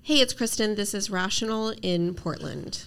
Hey, it's Kristen. This is Rational in Portland.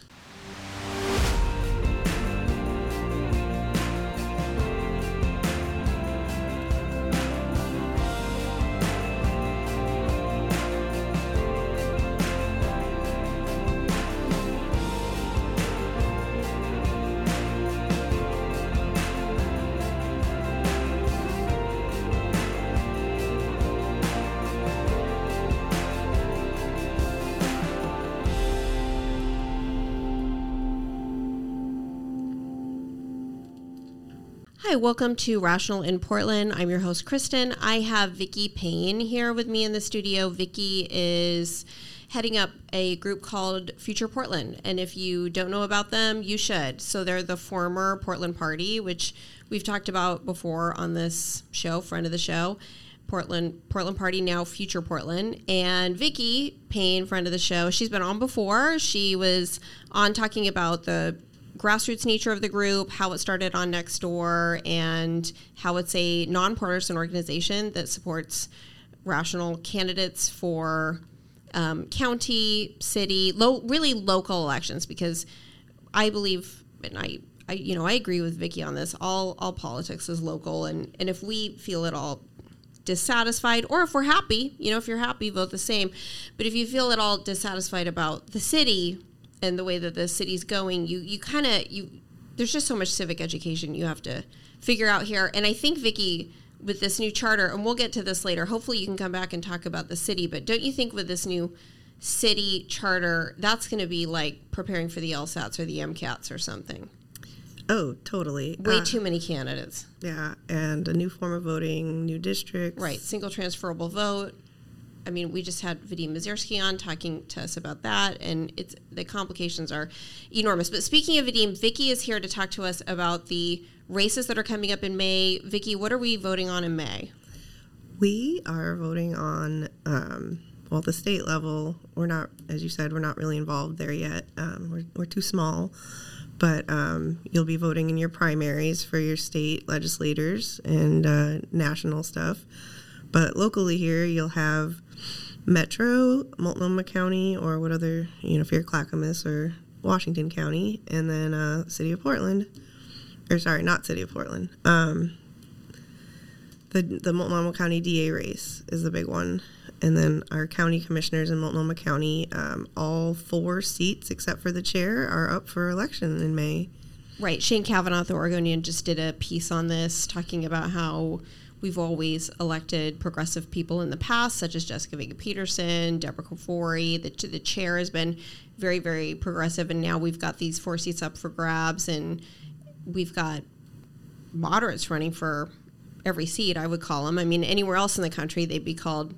Hi, welcome to Rational in Portland. I'm your host, Kristen. I have Vicki Payne here with me in the studio. Vicki is heading up a group called Future Portland, and if you don't know about them, you should. So they're the former Portland Party, which we've talked about before on this show, friend of the show. Portland Party, now Future Portland. And Vicki Payne, friend of the show, she's been on before. She was on talking about the grassroots nature of the group, how it started on Nextdoor, and how it's a nonpartisan organization that supports rational candidates for county, city, really local elections. Because I believe, and I agree with Vicki on this. All politics is local, and if we feel at all dissatisfied, or if we're happy, if you're happy, vote the same. But if you feel at all dissatisfied about the city and the way that the city's going, there's just so much civic education you have to figure out here. And I think, Vicki, with this new charter, and we'll get to this later, hopefully you can come back and talk about the city, but don't you think with this new city charter, that's going to be like preparing for the LSATs or the MCATs or something? Oh, totally. Way too many candidates. Yeah, and a new form of voting, new districts. Right, single transferable vote. I mean, we just had Vadim Mazirski on talking to us about that, and the complications are enormous. But speaking of Vadim, Vicki is here to talk to us about the races that are coming up in May. Vicki, what are we voting on in May? We are voting on, the state level. We're not, as you said, we're not really involved there yet. We're too small. But you'll be voting in your primaries for your state legislators and national stuff. But locally here, you'll have Metro, Multnomah County, or what other, if you're Clackamas or Washington County, and then City of Portland. Or sorry, not City of Portland. The Multnomah County DA race is the big one. And then our county commissioners in Multnomah County, all 4 seats except for the chair are up for election in May. Right. Shane Kavanaugh, the Oregonian, just did a piece on this talking about how we've always elected progressive people in the past, such as Jessica Vega Peterson, Deborah Kafori. The chair has been very, very progressive, and now we've got these 4 seats up for grabs, and we've got moderates running for every seat, I would call them. I mean, anywhere else in the country, they'd be called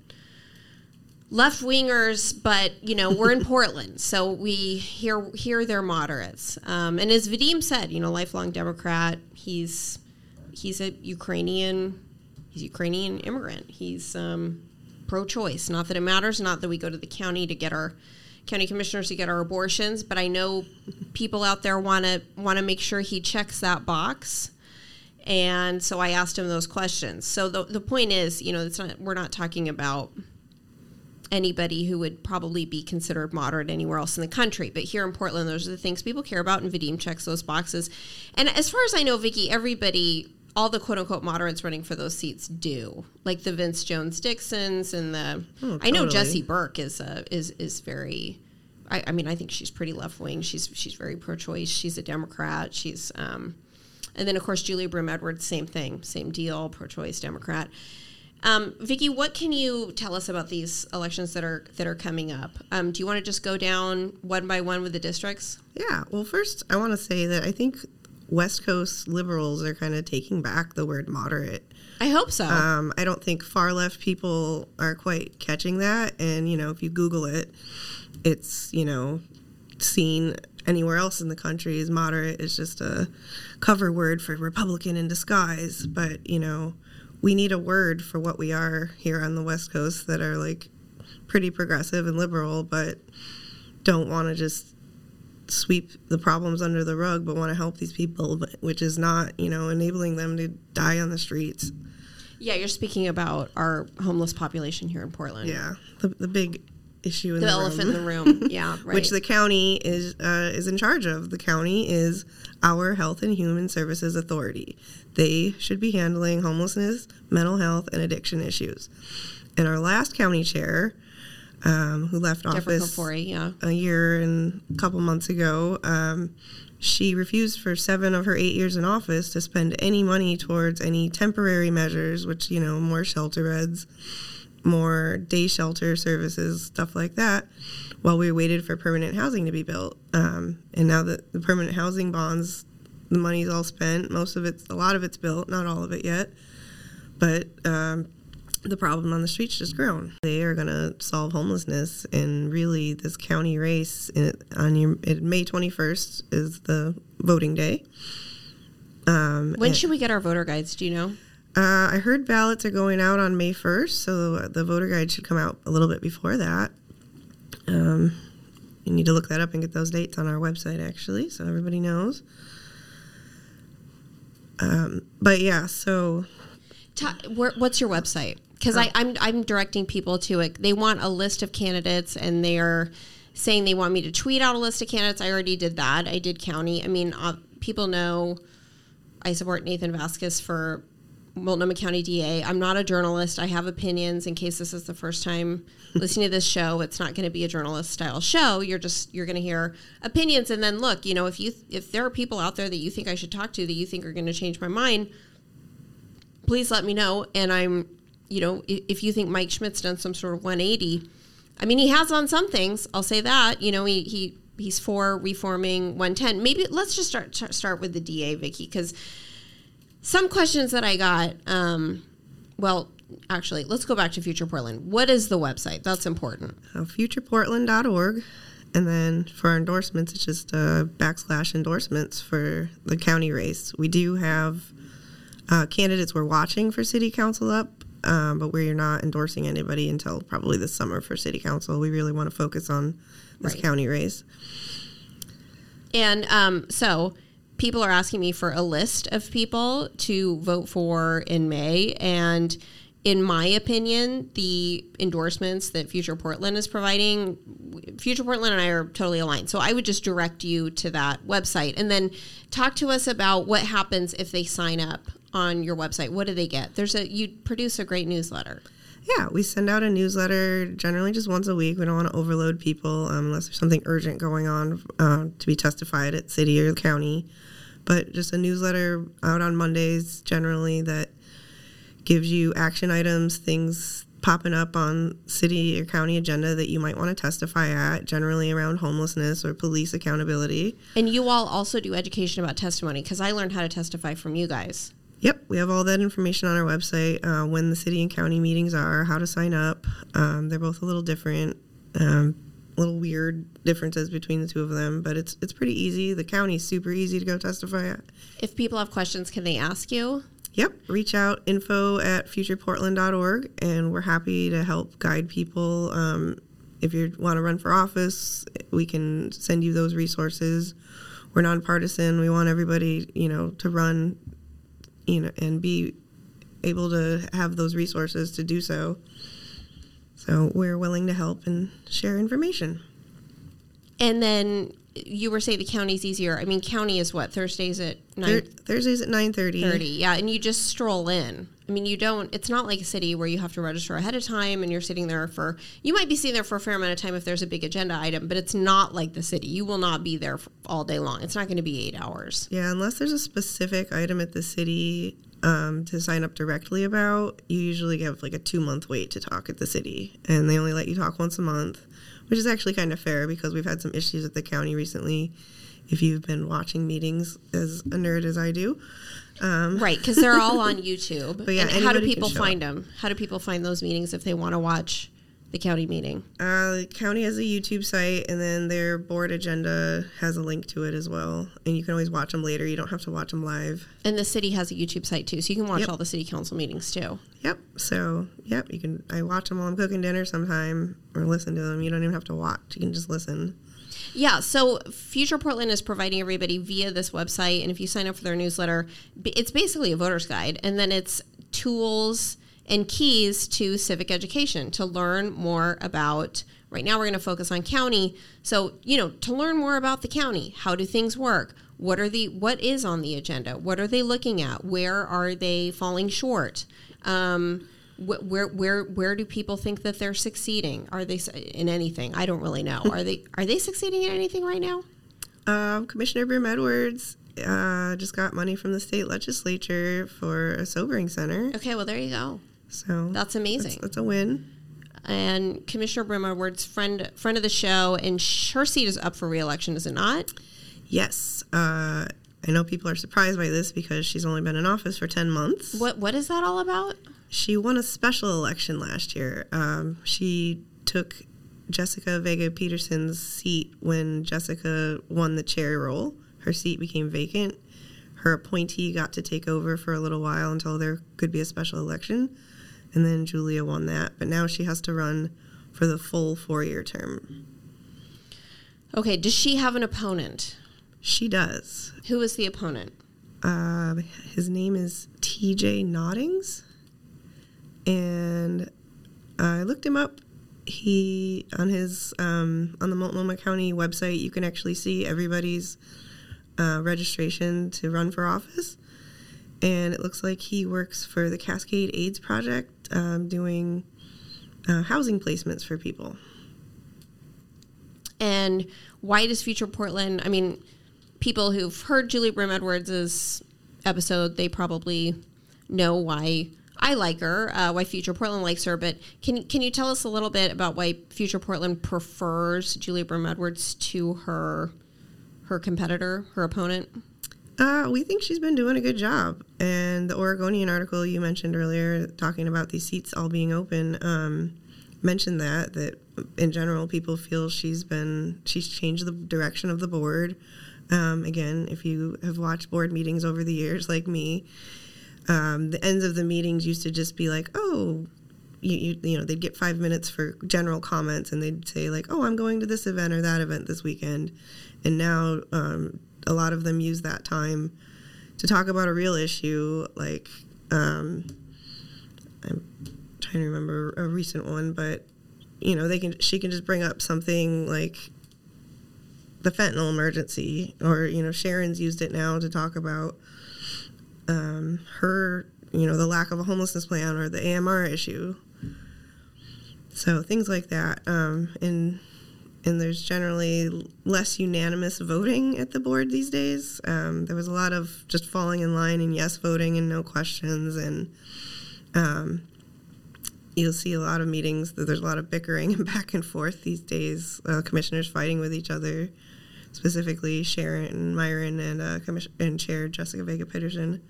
left-wingers, but, we're in Portland, so we hear they're moderates. And as Vadim said, lifelong Democrat, he's a Ukrainian immigrant. He's pro-choice. Not that it matters, not that we go to the county to get our county commissioners to get our abortions, but I know people out there want to make sure he checks that box. And so I asked him those questions. So the point is, we're not talking about anybody who would probably be considered moderate anywhere else in the country. But here in Portland, those are the things people care about, and Vadim checks those boxes. And as far as I know, Vicki, all the quote-unquote moderates running for those seats do. Like the Vince Jones-Dixons and totally. I know Jessie Burke is very, I mean, I think she's pretty left-wing. She's very pro-choice. She's a Democrat. She's, and then, of course, Julia Brim-Edwards, same thing, same deal, pro-choice Democrat. Vicki, what can you tell us about these elections that are coming up? Do you want to just go down one by one with the districts? Yeah. Well, first, I want to say that I think West Coast liberals are kind of taking back the word moderate. I hope so. I don't think far left people are quite catching that. And, if you Google it, it's, seen anywhere else in the country as moderate is just a cover word for Republican in disguise. But, we need a word for what we are here on the West Coast that are like pretty progressive and liberal, but don't want to just sweep the problems under the rug, but want to help these people, which is not, enabling them to die on the streets. Yeah, you're speaking about our homeless population here in Portland. Yeah, the big issue in the the elephant in room. the room. Yeah, right. Which the county is in charge of. The county is our Health and Human Services Authority. They should be handling homelessness, mental health, and addiction issues. And our last county chair, who left office a year and a couple months ago, she refused for 7 of her 8 years in office to spend any money towards any temporary measures, which, more shelter beds, more day shelter services, stuff like that, while we waited for permanent housing to be built. And now that the permanent housing bonds, the money's all spent. A lot of it's built, not all of it yet. But the problem on the streets just grown. They are going to solve homelessness, and really this county race on May 21st is the voting day. When should we get our voter guides? Do you know? I heard ballots are going out on May 1st, so the voter guide should come out a little bit before that. You need to look that up and get those dates on our website, actually, so everybody knows. But yeah, so... What's your website? Because I'm directing people to it. They want a list of candidates, and they are saying they want me to tweet out a list of candidates. I already did that. I did county. I mean, people know I support Nathan Vasquez for Multnomah County DA. I'm not a journalist. I have opinions. In case this is the first time listening to this show, it's not going to be a journalist-style show. You're going to hear opinions, and then look, if there are people out there that you think I should talk to that you think are going to change my mind, please let me know. And I'm, if you think Mike Schmidt's done some sort of 180, I mean, he has on some things. I'll say that. He's for reforming 110. Maybe let's just start with the DA, Vicki, because some questions that I got. Actually, let's go back to Future Portland. What is the website? That's important. FuturePortland.org. And then for our endorsements, it's just /endorsements for the county race. We do have candidates we're watching for city council up, but we're not endorsing anybody until probably this summer for city council. We really want to focus on this county race. And so people are asking me for a list of people to vote for in May. And in my opinion, the endorsements that Future Portland is providing, Future Portland and I are totally aligned. So I would just direct you to that website and then talk to us about what happens if they sign up on your website. What do they get? You produce a great newsletter. Yeah, we send out a newsletter generally just once a week. We don't want to overload people unless there's something urgent going on to be testified at city or county. But just a newsletter out on Mondays generally that gives you action items, things popping up on city or county agenda that you might want to testify at, generally around homelessness or police accountability. And you all also do education about testimony, because I learned how to testify from you guys. Yep, we have all that information on our website, when the city and county meetings are, how to sign up. They're both a little different, little weird differences between the two of them, but it's pretty easy. The county's super easy to go testify at. If people have questions, can they ask you? Yep, reach out, info@futureportland.org, and we're happy to help guide people. If you want to run for office, we can send you those resources. We're nonpartisan. We want everybody, to run, and be able to have those resources to do so. So we're willing to help and share information. And then you were saying the county's easier. I mean, county is what? Thursdays at 9? Thursdays at 9:30. Yeah, and you just stroll in. I mean, it's not like a city where you have to register ahead of time and you're sitting there you might be sitting there for a fair amount of time if there's a big agenda item, but it's not like the city. You will not be there all day long. It's not going to be 8 hours. Yeah, unless there's a specific item at the city to sign up directly about, you usually have like a 2-month wait to talk at the city, and they only let you talk once a month, which is actually kind of fair because we've had some issues at the county recently. If you've been watching meetings as a nerd as I do. Right, because they're all on YouTube. But yeah, and how do people find them? How do people find those meetings if they want to watch the county meeting? The county has a YouTube site, and then their board agenda has a link to it as well. And you can always watch them later. You don't have to watch them live. And the city has a YouTube site, too, so you can watch all the city council meetings, too. Yep. So, you can. I watch them while I'm cooking dinner sometime, or listen to them. You don't even have to watch. You can just listen. Yeah, so Future Portland is providing everybody via this website, and if you sign up for their newsletter, it's basically a voter's guide, and then it's tools and keys to civic education to learn more about. Right now, we're going to focus on county. So, to learn more about the county, how do things work? What is on the agenda? What are they looking at? Where are they falling short? Where do people think that they're succeeding? Are they in anything? I don't really know. Are they succeeding in anything right now? Commissioner Brim Edwards just got money from the state legislature for a sobering center. Okay, well, there you go. So that's amazing. That's a win. And Commissioner Brim Edwards, friend of the show, and her seat is up for re-election, is it not? Yes. I know people are surprised by this because she's only been in office for 10 months. What is that all about? She won a special election last year. She took Jessica Vega Peterson's seat when Jessica won the chair role. Her seat became vacant. Her appointee got to take over for a little while until there could be a special election. And then Julia won that. But now she has to run for the full 4-year term. Okay, does she have an opponent? She does. Who is the opponent? His name is TJ Noddings. And I looked him up. He, on the Multnomah County website, you can actually see everybody's registration to run for office. And it looks like he works for the Cascade AIDS Project, doing housing placements for people. And why does Future Portland, people who've heard Julie Brim Edwards' episode, they probably know why I like her, why Future Portland likes her, but can you tell us a little bit about why Future Portland prefers Julie Brim Edwards to her competitor, her opponent? We think she's been doing a good job. And the Oregonian article you mentioned earlier, talking about these seats all being open, mentioned that in general people feel she's changed the direction of the board. Again, if you have watched board meetings over the years like me, the ends of the meetings used to just be like, oh, they'd get 5 minutes for general comments, and they'd say like, oh, I'm going to this event or that event this weekend. And now a lot of them use that time to talk about a real issue. Like, I'm trying to remember a recent one, but she can just bring up something like the fentanyl emergency, or Sharon's used it now to talk about her, the lack of a homelessness plan or the AMR issue. So things like that. And there's generally less unanimous voting at the board these days. There was a lot of just falling in line and yes voting and no questions. And you'll see a lot of meetings that there's a lot of bickering and back and forth these days. Commissioners fighting with each other, specifically Sharon Myron and Chair Jessica Vega Peterson.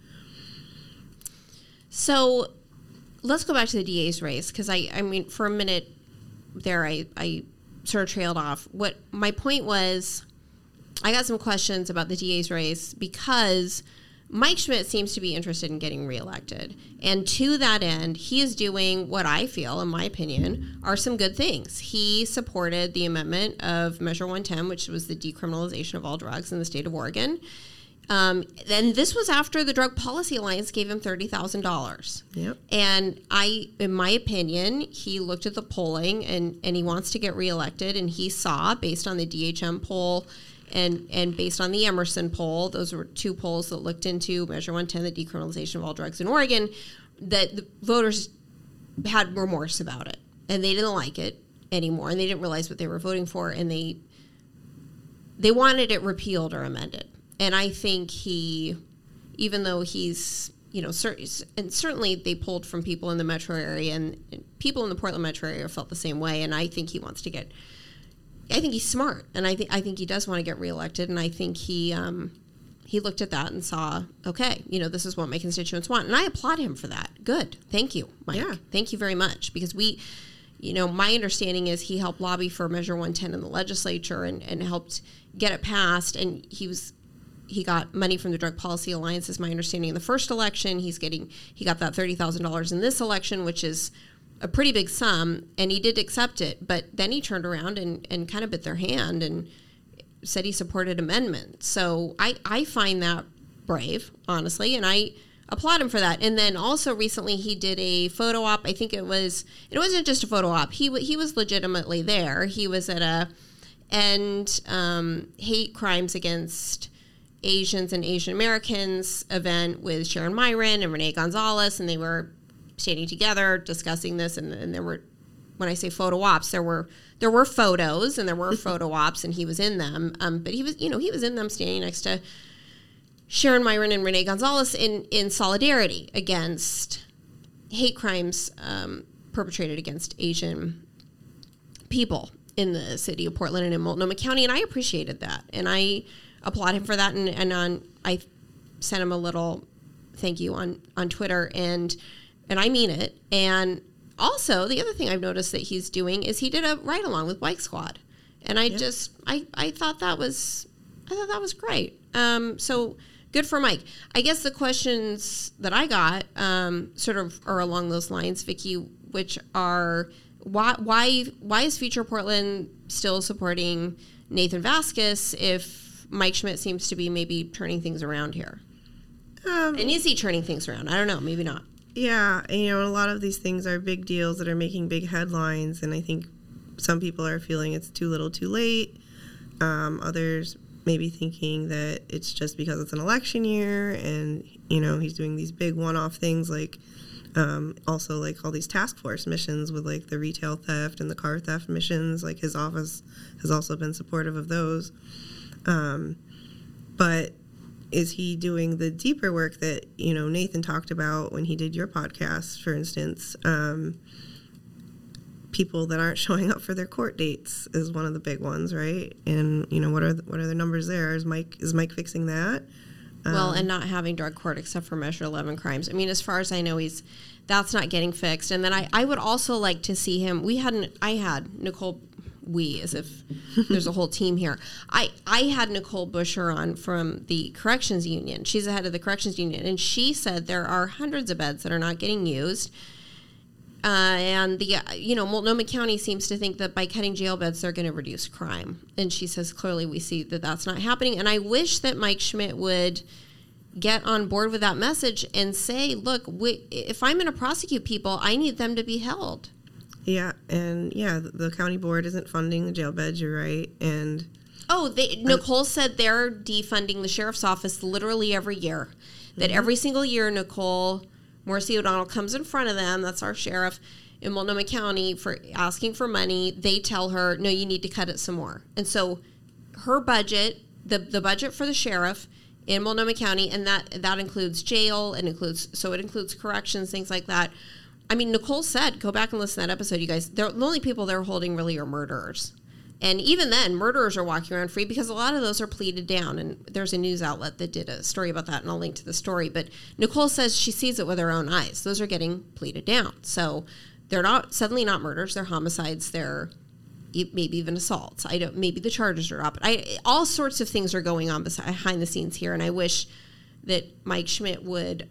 So let's go back to the DA's race, because for a minute there I sort of trailed off. What my point was, I got some questions about the DA's race because Mike Schmidt seems to be interested in getting reelected. And to that end, he is doing what I feel, in my opinion, are some good things. He supported the amendment of Measure 110, which was the decriminalization of all drugs in the state of Oregon. And this was after the Drug Policy Alliance gave him $30,000. Yep. And in my opinion, he looked at the polling and he wants to get reelected. And he saw, based on the DHM poll and based on the Emerson poll, those were two polls that looked into Measure 110, the decriminalization of all drugs in Oregon, that the voters had remorse about it. And they didn't like it anymore. And they didn't realize what they were voting for. And they wanted it repealed or amended. And I think even though he's, and certainly they polled from people in the metro area, and people in the Portland metro area felt the same way. And I think he wants to I think he's smart, and I think he does want to get reelected. And I think he looked at that and saw, okay, this is what my constituents want, and I applaud him for that. Good, thank you, Mike. Yeah. Thank you very much, because my understanding is he helped lobby for Measure 110 in the legislature and helped get it passed, and he got money from the Drug Policy Alliance, is my understanding, in the first election. He got that $30,000 in this election, which is a pretty big sum, and he did accept it. But then he turned around and kind of bit their hand and said he supported amendment. So I find that brave, honestly, and I applaud him for that. And then also recently he did a photo op. I think it wasn't just a photo op. He was legitimately there. He was at a end hate crimes against Asians and Asian Americans event with Sharon Myron and Renee Gonzalez, and they were standing together discussing this. And there were, when I say photo ops, there were photos and there were photo ops, and he was in them. But he was in them standing next to Sharon Myron and Renee Gonzalez in solidarity against hate crimes perpetrated against Asian people in the city of Portland and in Multnomah County. And I appreciated that. And I applaud him for that. And I sent him a little thank you on Twitter. And I mean it. And also, the other thing I've noticed that he's doing is he did a ride-along with Bike Squad. And I thought that was great. So good for Mike. I guess the questions that I got sort of are along those lines, Vicki, which are why is Future Portland still supporting Nathan Vasquez if Mike Schmidt seems to be maybe turning things around here? And is he turning things around? I don't know. Maybe not. Yeah. And, a lot of these things are big deals that are making big headlines. And I think some people are feeling it's too little too late. Others maybe thinking that it's just because it's an election year and, he's doing these big one-off things like also like all these task force missions with like the retail theft and the car theft missions. Like his office has also been supportive of those. But is he doing the deeper work that, Nathan talked about when he did your podcast, for instance? People that aren't showing up for their court dates is one of the big ones, right? And what are the numbers there? Is Mike fixing that? Well, and not having drug court except for Measure 11 crimes. I mean, as far as I know, that's not getting fixed. And then I would also like to see him. I had Nicole. As if there's a whole team here. I had Nicole Busher on from the Corrections Union. She's the head of the Corrections Union, and she said there are hundreds of beds that are not getting used. And Multnomah County seems to think that by cutting jail beds, they're going to reduce crime. And she says, clearly we see that that's not happening. And I wish that Mike Schmidt would get on board with that message and say, look, if I'm going to prosecute people, I need them to be held. Yeah, and the county board isn't funding the jail beds, you're right. And Nicole said they're defunding the sheriff's office literally every year. That every single year, Nicole Morrissey O'Donnell comes in front of them, that's our sheriff in Multnomah County, for asking for money. They tell her, no, you need to cut it some more. And so her budget, the budget for the sheriff in Multnomah County, and that includes jail, it includes corrections, things like that. I mean, Nicole said, go back and listen to that episode, you guys. The only people they're holding really are murderers. And even then, murderers are walking around free because a lot of those are pleaded down. And there's a news outlet that did a story about that, and I'll link to the story. But Nicole says she sees it with her own eyes. Those are getting pleaded down. So they're suddenly not murders. They're homicides. They're maybe even assaults. Maybe the charges are up. All sorts of things are going on behind the scenes here. And I wish that Mike Schmidt would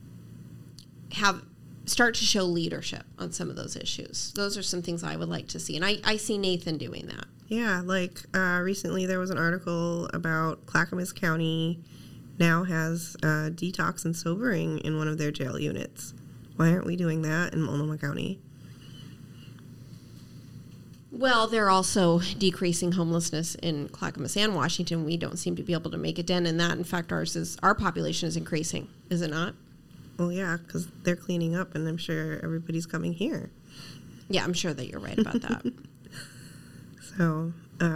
start to show leadership on some of those issues. Those are some things I would like to see. And I see Nathan doing that. Yeah, like recently there was an article about Clackamas County now has detox and sobering in one of their jail units. Why aren't we doing that in Multnomah County? Well, they're also decreasing homelessness in Clackamas and Washington. We don't seem to be able to make a dent in that. In fact, our population is increasing, is it not? Well, yeah, because they're cleaning up, and I'm sure everybody's coming here. Yeah, I'm sure that you're right about that. So,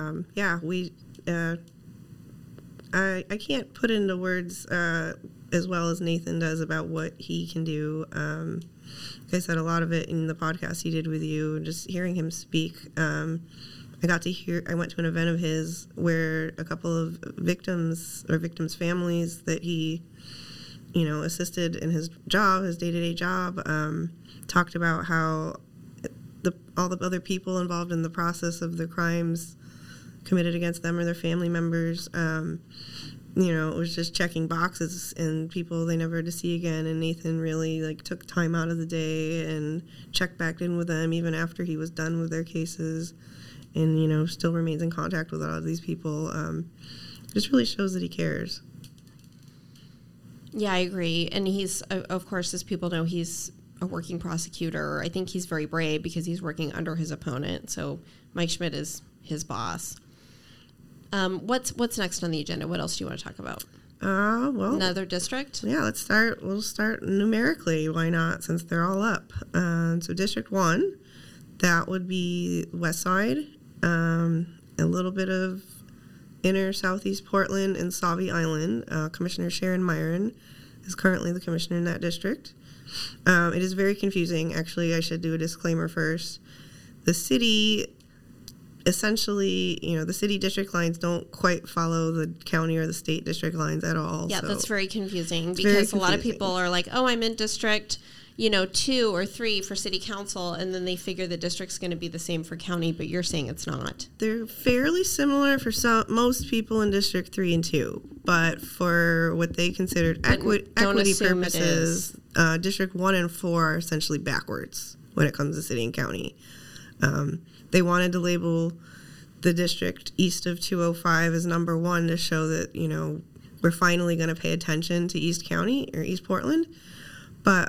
I can't put into words as well as Nathan does about what he can do. Like I said, a lot of it in the podcast he did with you, just hearing him speak. I went to an event of his where a couple of victims families that he, assisted in his day-to-day job, talked about how all the other people involved in the process of the crimes committed against them or their family members, it was just checking boxes and people they never had to see again. And Nathan really took time out of the day and checked back in with them even after he was done with their cases, and still remains in contact with a lot of these people. It just really shows that he cares. Yeah, I agree. And he's, of course, as people know, he's a working prosecutor. I think he's very brave because he's working under his opponent. So Mike Schmidt is his boss. What's next on the agenda? What else do you want to talk about? Well, Another district? Yeah, we'll start numerically. Why not, since they're all up. So District 1, that would be West Side, a little bit of inner southeast Portland and Sauvie Island. Commissioner Sharon Myron is currently the commissioner in that district. It is very confusing. Actually, I should do a disclaimer first. The city, essentially, the city district lines don't quite follow the county or the state district lines at all. Yeah, so that's very confusing because a lot of people are like, oh, I'm in district 2 or 3 for city council, and then they figure the district's going to be the same for county, but you're saying it's not. They're fairly similar for most people in District 3 and 2, but for what they considered equity purposes, District 1 and 4 are essentially backwards when it comes to city and county. They wanted to label the district east of 205 as number 1 to show that, we're finally going to pay attention to East County or East Portland. But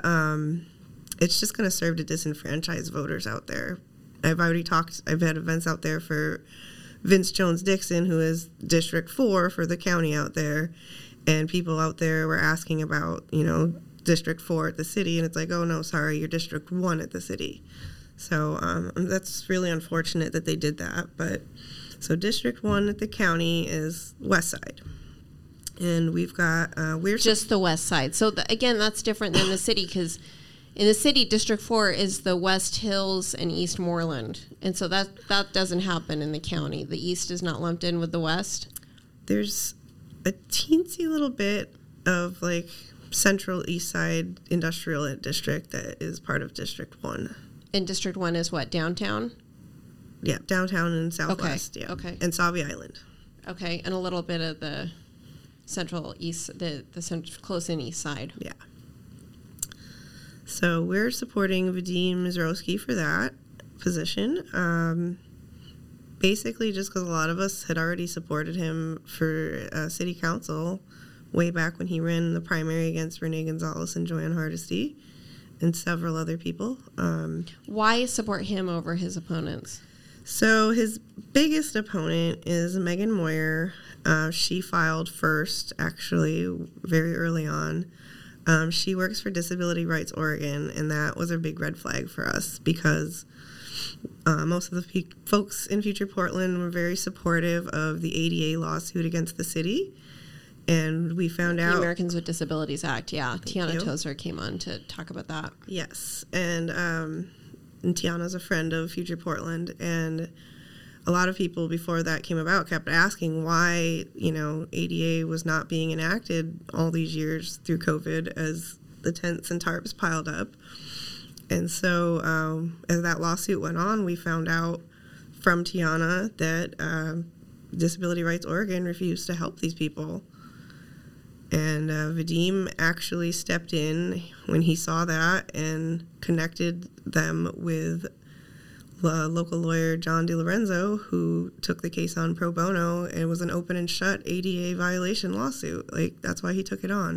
it's just going to serve to disenfranchise voters out there. I've had events out there for Vince Jones-Dixon, who is District 4 for the county out there. And people out there were asking about, District 4 at the city. And it's like, oh, no, sorry, you're District 1 at the city. So that's really unfortunate that they did that. So District 1 at the county is West Side. And we've got just the west side. So again, that's different than the city because in the city, District 4 is the West Hills and East Moreland, and so that doesn't happen in the county. The east is not lumped in with the west. There's a teensy little bit of like central east side industrial district that is part of District 1. And District 1 is what, downtown? Yeah, downtown and southwest. Okay. Yeah. Okay. And Sauvie Island. Okay, and a little bit of the central east, the close in east side. Yeah. So we're supporting Vadim Mizrowski for that position. Basically just because a lot of us had already supported him for city council way back when he ran the primary against Renee Gonzalez and Joanne Hardesty and several other people. Why support him over his opponents? So his biggest opponent is Megan Moyer. She filed first, actually, very early on. She works for Disability Rights Oregon, and that was a big red flag for us because most of the folks in Future Portland were very supportive of the ADA lawsuit against the city. And we found out... The Americans with Disabilities Act, yeah. Tiana Tozer came on to talk about that. Yes, and Tiana's a friend of Future Portland, and a lot of people before that came about kept asking why, ADA was not being enacted all these years through COVID as the tents and tarps piled up. And so as that lawsuit went on, we found out from Tiana that Disability Rights Oregon refused to help these people. And Vadim actually stepped in when he saw that and connected them with local lawyer John DiLorenzo, who took the case on pro bono, and it was an open and shut ADA violation lawsuit. That's why he took it on.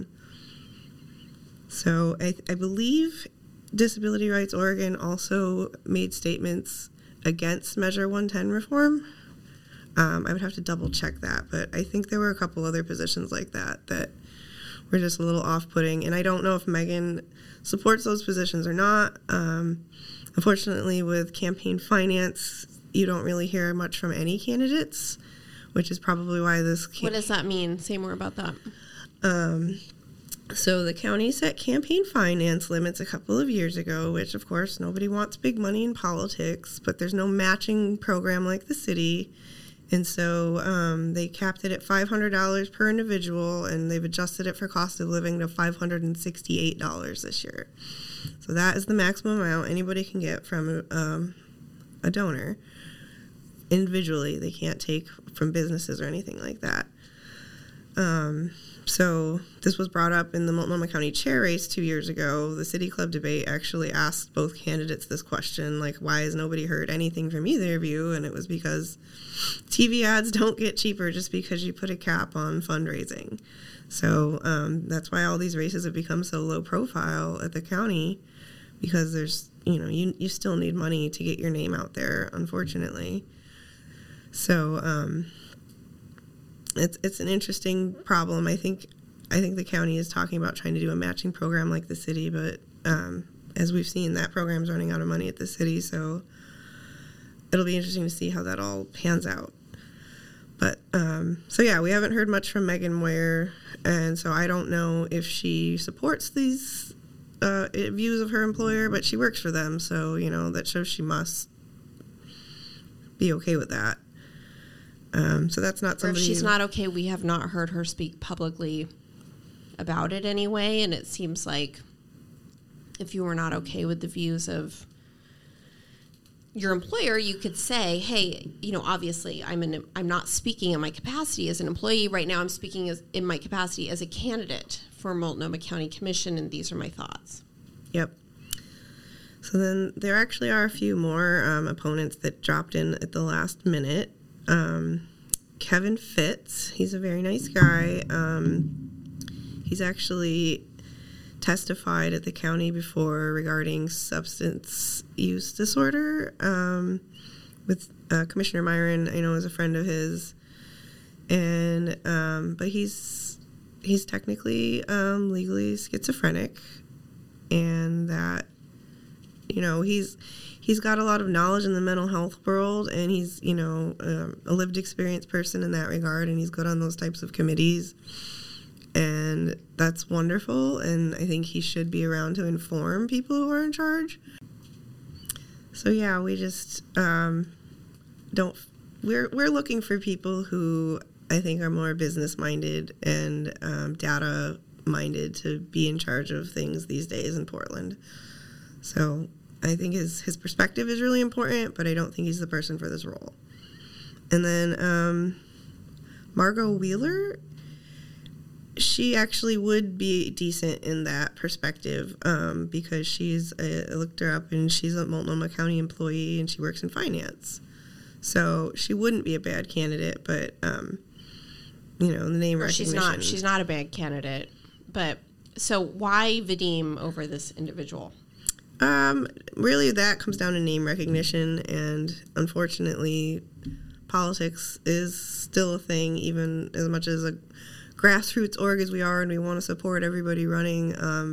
So I believe Disability Rights Oregon also made statements against Measure 110 reform. I would have to double check that, but I think there were a couple other positions like that were just a little off-putting, and I don't know if Megan supports those positions or not. Unfortunately, with campaign finance, you don't really hear much from any candidates, which is probably why this... What does that mean? Say more about that. So the county set campaign finance limits a couple of years ago, which, of course, nobody wants big money in politics, but there's no matching program like the city. And so they capped it at $500 per individual, and they've adjusted it for cost of living to $568 this year. So that is the maximum amount anybody can get from a donor individually. They can't take from businesses or anything like that. So this was brought up in the Multnomah County chair race 2 years ago. The City Club debate actually asked both candidates this question, like, why has nobody heard anything from either of you? And it was because TV ads don't get cheaper just because you put a cap on fundraising. So that's why all these races have become so low profile at the county, because there's, you still need money to get your name out there, unfortunately. So it's an interesting problem. I think the county is talking about trying to do a matching program like the city, but as we've seen, that program's running out of money at the city, so it'll be interesting to see how that all pans out. But so yeah, we haven't heard much from Megan Moyer, and so I don't know if she supports these views of her employer, but she works for them, so that shows she must be okay with that. So that's not somebody. Or if she's not okay, we have not heard her speak publicly about it anyway, and it seems like if you were not okay with the views of your employer, you could say, hey, obviously I'm not speaking in my capacity as an employee right now. I'm speaking in my capacity as a candidate for Multnomah County Commission, and these are my thoughts. Yep. So then there actually are a few more opponents that dropped in at the last minute. Kevin Fitz, he's a very nice guy. He's actually testified at the county before regarding substance use disorder with Commissioner Myron. I know is a friend of his, and but he's technically legally schizophrenic, and that he's got a lot of knowledge in the mental health world, and he's a lived experience person in that regard, and he's good on those types of committees. And that's wonderful, and I think he should be around to inform people who are in charge. So yeah, we just we're looking for people who I think are more business-minded and data-minded to be in charge of things these days in Portland. So I think his perspective is really important, but I don't think he's the person for this role. And then Margot Wheeler, she actually would be decent in that perspective because I looked her up, and she's a Multnomah County employee, and she works in finance. So she wouldn't be a bad candidate, but, the name recognition. She's not a bad candidate. But so why Vadim over this individual? Really, that comes down to name recognition, and unfortunately, politics is still a thing, even as much as a grassroots org as we are, and we want to support everybody running.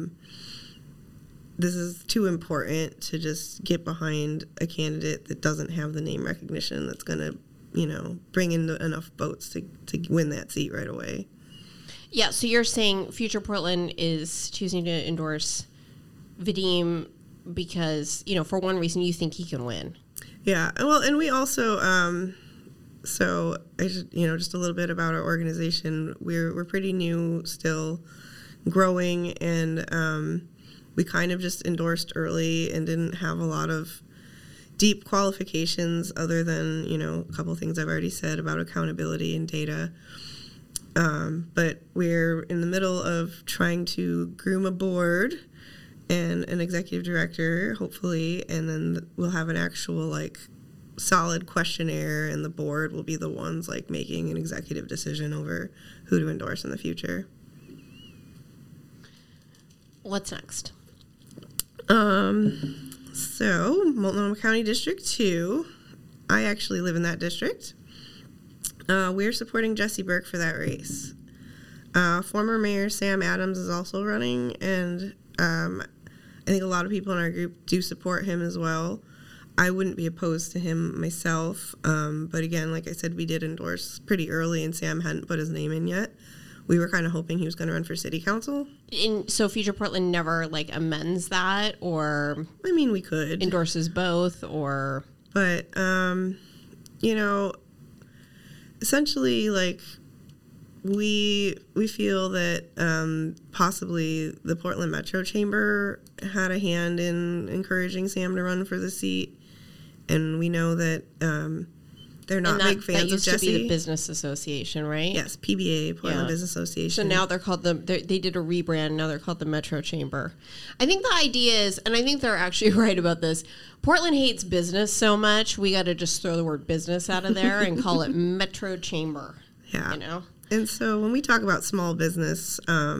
This is too important to just get behind a candidate that doesn't have the name recognition that's going to, bring in enough votes to win that seat right away. Yeah, so you're saying Future Portland is choosing to endorse Vadim because, for one reason, you think he can win. Yeah, well, and we also, so I just, just a little bit about our organization. We're pretty new still, growing, and we kind of just endorsed early and didn't have a lot of deep qualifications other than, a couple things I've already said about accountability and data. But we're in the middle of trying to groom a board and an executive director, hopefully, and then we'll have an actual, solid questionnaire, and the board will be the ones, making an executive decision over who to endorse in the future. What's next? So, Multnomah County District 2, I actually live in that district. We're supporting Jesse Burke for that race. Former Mayor Sam Adams is also running, and I think a lot of people in our group do support him as well. I wouldn't be opposed to him myself, but again, like I said, we did endorse pretty early, and Sam hadn't put his name in yet. We were kind of hoping he was going to run for city council. So Future Portland never amends that, or I mean, we could endorses both, or but essentially, we feel that possibly the Portland Metro Chamber had a hand in encouraging Sam to run for the seat, and we know that They're not big fans that of used Jesse. to be the Business Association, right? Yes, PBA, Portland Business So Association. now they're called they did a rebrand. Now they're called the Metro Chamber. I think the idea is, and I think they're actually right about this, Portland hates business so much, we got to just throw the word business out of there and call it Metro Chamber. Yeah. You know? And so when we talk about small business,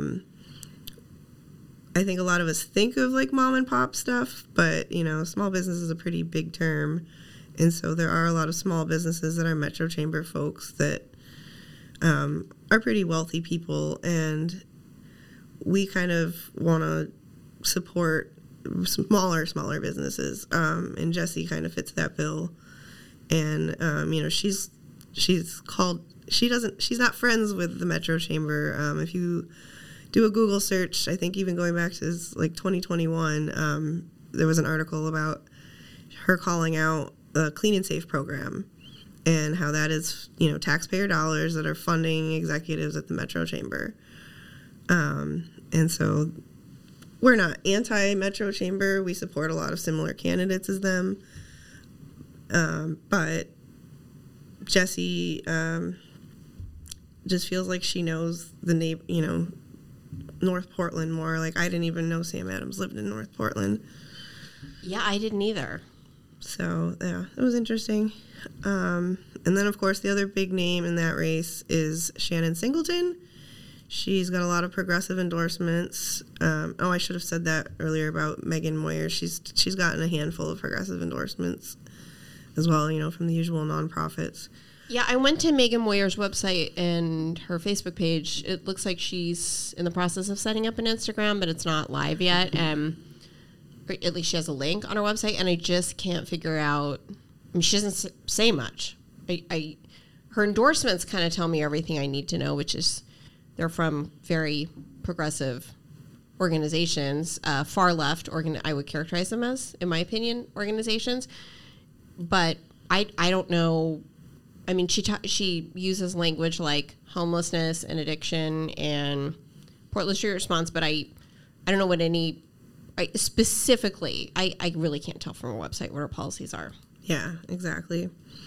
I think a lot of us think of like mom and pop stuff, but, you know, small business is a pretty big term. And so there are a lot of small businesses that are Metro Chamber folks that are pretty wealthy people, and we kind of want to support smaller businesses. And Jessie kind of fits that bill. And, you know, she's not friends with the Metro Chamber. If you do a Google search, I think even going back to like 2021, there was an article about her calling out the Clean and Safe program and how that is, you know, taxpayer dollars that are funding executives at the Metro Chamber. And so we're not anti-Metro Chamber. We support a lot of similar candidates as them. But Jessie just feels like she knows North Portland more. Like, I didn't even know Sam Adams lived in North Portland. Yeah, I didn't either. So, yeah, it was interesting. And then, of course, the other big name in that race is Shannon Singleton. She's got a lot of progressive endorsements. I should have said that earlier about Megan Moyer. She's gotten a handful of progressive endorsements as well, you know, from the usual nonprofits. Yeah, I went to Megan Moyer's website and her Facebook page. It looks like she's in the process of setting up an Instagram, but it's not live yet. Or at least she has a link on her website, and I just can't figure out. I mean, she doesn't say much. Her endorsements kind of tell me everything I need to know, which is they're from very progressive organizations, far left. I would characterize them as, in my opinion, organizations. But I don't know. I mean, she uses language like homelessness and addiction and Portland Street Response, but I don't know what specifically. I really can't tell from her website what her policies are. Yeah, exactly.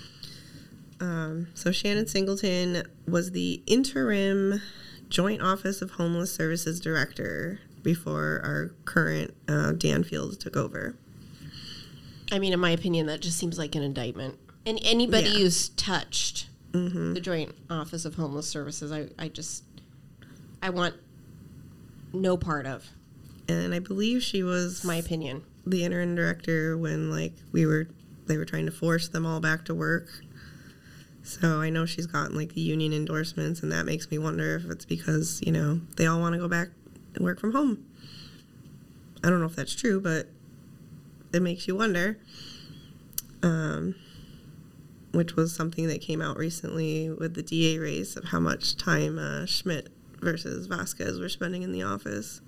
So Shannon Singleton was the interim Joint Office of Homeless Services Director before our current Dan Fields took over. I mean, in my opinion, that just seems like an indictment. And anybody who's touched the Joint Office of Homeless Services, I want no part of. And I believe she was, my opinion, the interim director when they were trying to force them all back to work. So I know she's gotten like the union endorsements, and that makes me wonder if it's because, you know, they all want to go back and work from home. I don't know if that's true, but it makes you wonder. Which was something that came out recently with the DA race of how much time Schmidt versus Vasquez were spending in the office.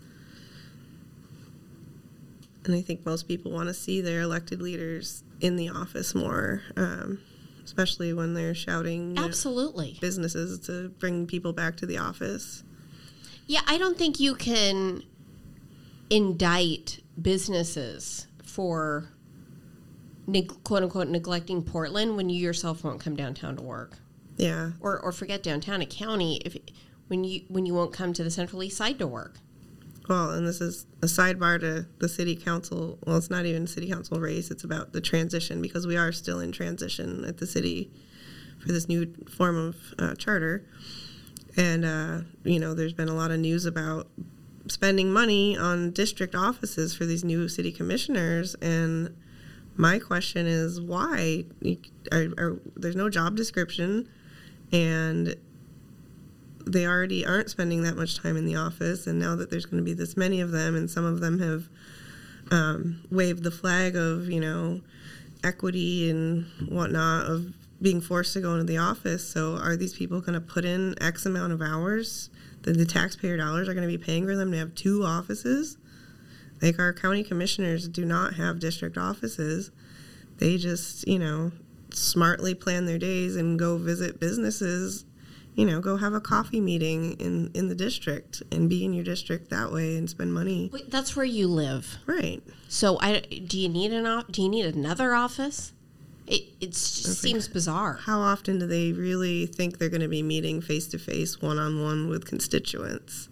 And I think most people want to see their elected leaders in the office more, especially when they're shouting absolutely businesses to bring people back to the office. Yeah, I don't think you can indict businesses for quote unquote neglecting Portland when you yourself won't come downtown to work. Yeah. Or forget downtown, a county, when you won't come to the Central East Side to work. Well, and this is a sidebar to the city council. Well, it's not even a city council race. It's about the transition, because we are still in transition at the city for this new form of charter. And, you know, there's been a lot of news about spending money on district offices for these new city commissioners. And my question is, why? There's no job description, and they already aren't spending that much time in the office, and now that there's going to be this many of them, and some of them have waved the flag of, you know, equity and whatnot, of being forced to go into the office. So are these people going to put in X amount of hours that the taxpayer dollars are going to be paying for them to have two offices? Like, our county commissioners do not have district offices. They just, you know, smartly plan their days and go visit businesses, you know, go have a coffee meeting in the district and be in your district that way and spend money. Wait, that's where you live. Right. So do you need another office? It just seems bizarre. How often do they really think they're going to be meeting face-to-face, one-on-one with constituents?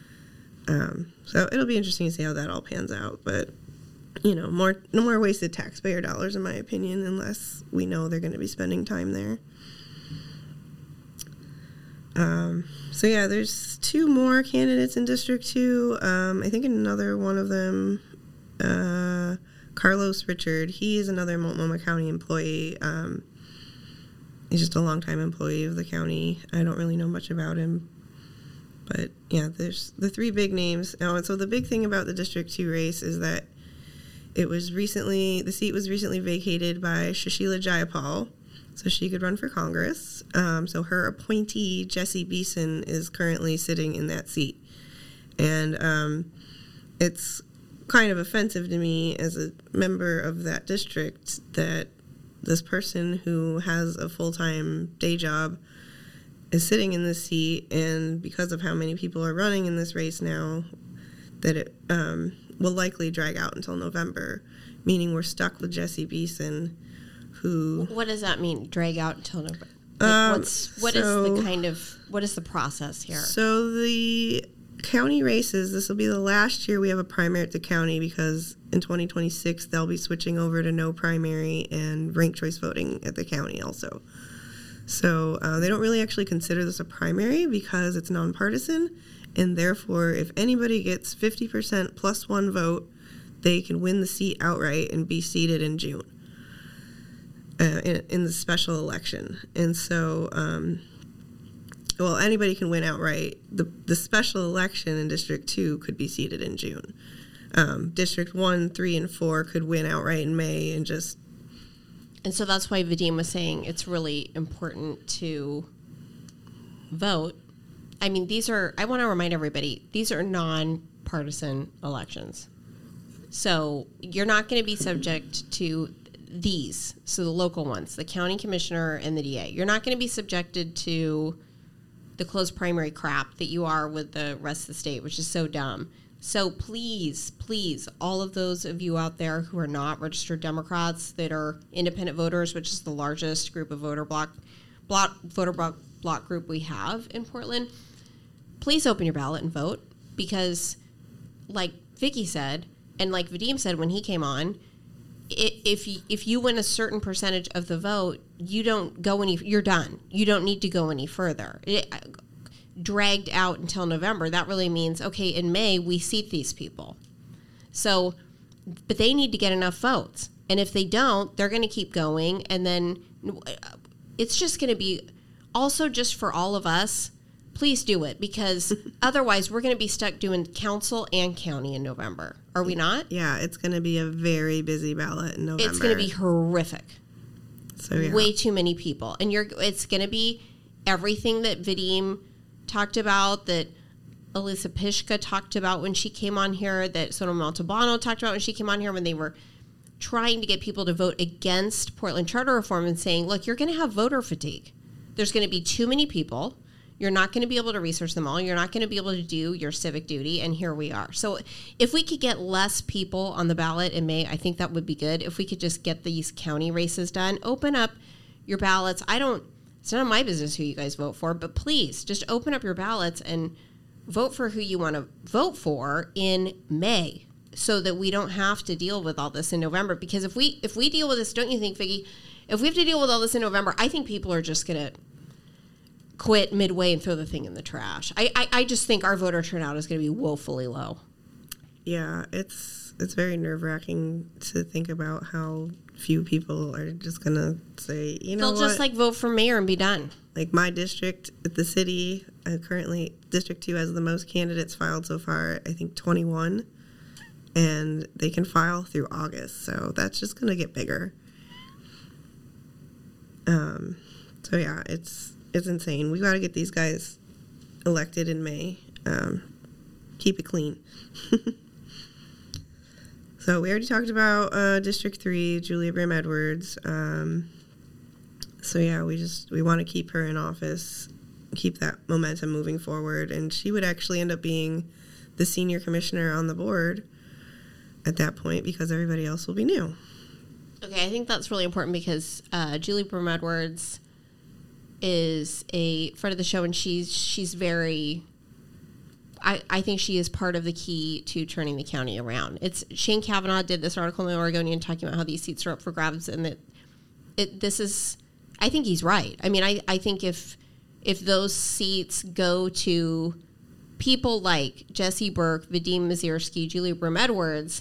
So it'll be interesting to see how that all pans out. But, no more wasted taxpayer dollars, in my opinion, unless we know they're going to be spending time there. So, there's 2 more candidates in District 2. I think another one of them, Carlos Richard, he is another Multnomah County employee. He's just a longtime employee of the county. I don't really know much about him. But, there's the 3 big names. And so the big thing about the District 2 race is that the seat was recently vacated by Shushila Jayapal, so she could run for Congress. So her appointee, Jesse Beeson, is currently sitting in that seat. And it's kind of offensive to me as a member of that district that this person who has a full-time day job is sitting in this seat, and because of how many people are running in this race now, that it will likely drag out until November, meaning we're stuck with Jesse Beeson, who... What does that mean, drag out until November? What is the process here? So the county races, this will be the last year we have a primary at the county, because in 2026 they'll be switching over to no primary and ranked choice voting at the county also. So they don't really actually consider this a primary because it's nonpartisan, and therefore if anybody gets 50% plus 1 vote, they can win the seat outright and be seated in June in the special election. And so, anybody can win outright. The special election in District 2 could be seated in June. District 1, 3, and 4 could win outright in May and just... And so that's why Vadim was saying it's really important to vote. I mean, I want to remind everybody, these are non-partisan elections. So you're not going to be subject to these, so the local ones, the county commissioner and the DA. You're not going to be subjected to the closed primary crap that you are with the rest of the state, which is so dumb. So please, all of those of you out there who are not registered Democrats that are independent voters, which is the largest group of voter block group we have in Portland, please open your ballot and vote, because like Vicky said, and like Vadim said when he came on, if you win a certain percentage of the vote, you're done. You don't need to go any further. Dragged out until November, that really means, okay, in May, we seat these people. So, but they need to get enough votes. And if they don't, they're going to keep going. And then it's just going to be, also just for all of us, please do it, because otherwise we're going to be stuck doing council and county in November. Are we not? Yeah, it's going to be a very busy ballot in November. It's going to be horrific. So, yeah. Way too many people. And it's going to be everything that Vadim talked about, that Elisa Pishka talked about when she came on here, that Soto Montalbano talked about when she came on here, when they were trying to get people to vote against Portland charter reform and saying, look, you're going to have voter fatigue. There's going to be too many people. You're not going to be able to research them all. You're not going to be able to do your civic duty, and here we are. So if we could get less people on the ballot in May, I think that would be good. If we could just get these county races done, open up your ballots. It's none of my business who you guys vote for, but please just open up your ballots and vote for who you want to vote for in May, so that we don't have to deal with all this in November. Because if we deal with this, don't you think, Vicki, if we have to deal with all this in November, I think people are just going to quit midway and throw the thing in the trash. I just think our voter turnout is going to be woefully low. Yeah, it's very nerve-wracking to think about how few people are just going to say, They'll just vote for mayor and be done. Like my district at the city, currently District 2 has the most candidates filed so far, I think 21, and they can file through August, so that's just going to get bigger. So yeah, it's insane. We got to get these guys elected in May. Keep it clean. So we already talked about District 3, Julia Brim Edwards. So yeah, we want to keep her in office, keep that momentum moving forward, and she would actually end up being the senior commissioner on the board at that point, because everybody else will be new. Okay, I think that's really important because Julie Broome Edwards is a friend of the show, and she's very. I think she is part of the key to turning the county around. It's Shane Kavanaugh did this article in the Oregonian talking about how these seats are up for grabs, and this is. I think he's right. I mean, I think if those seats go to people like Jesse Burke, Vadim Mazirski, Julie Broome Edwards,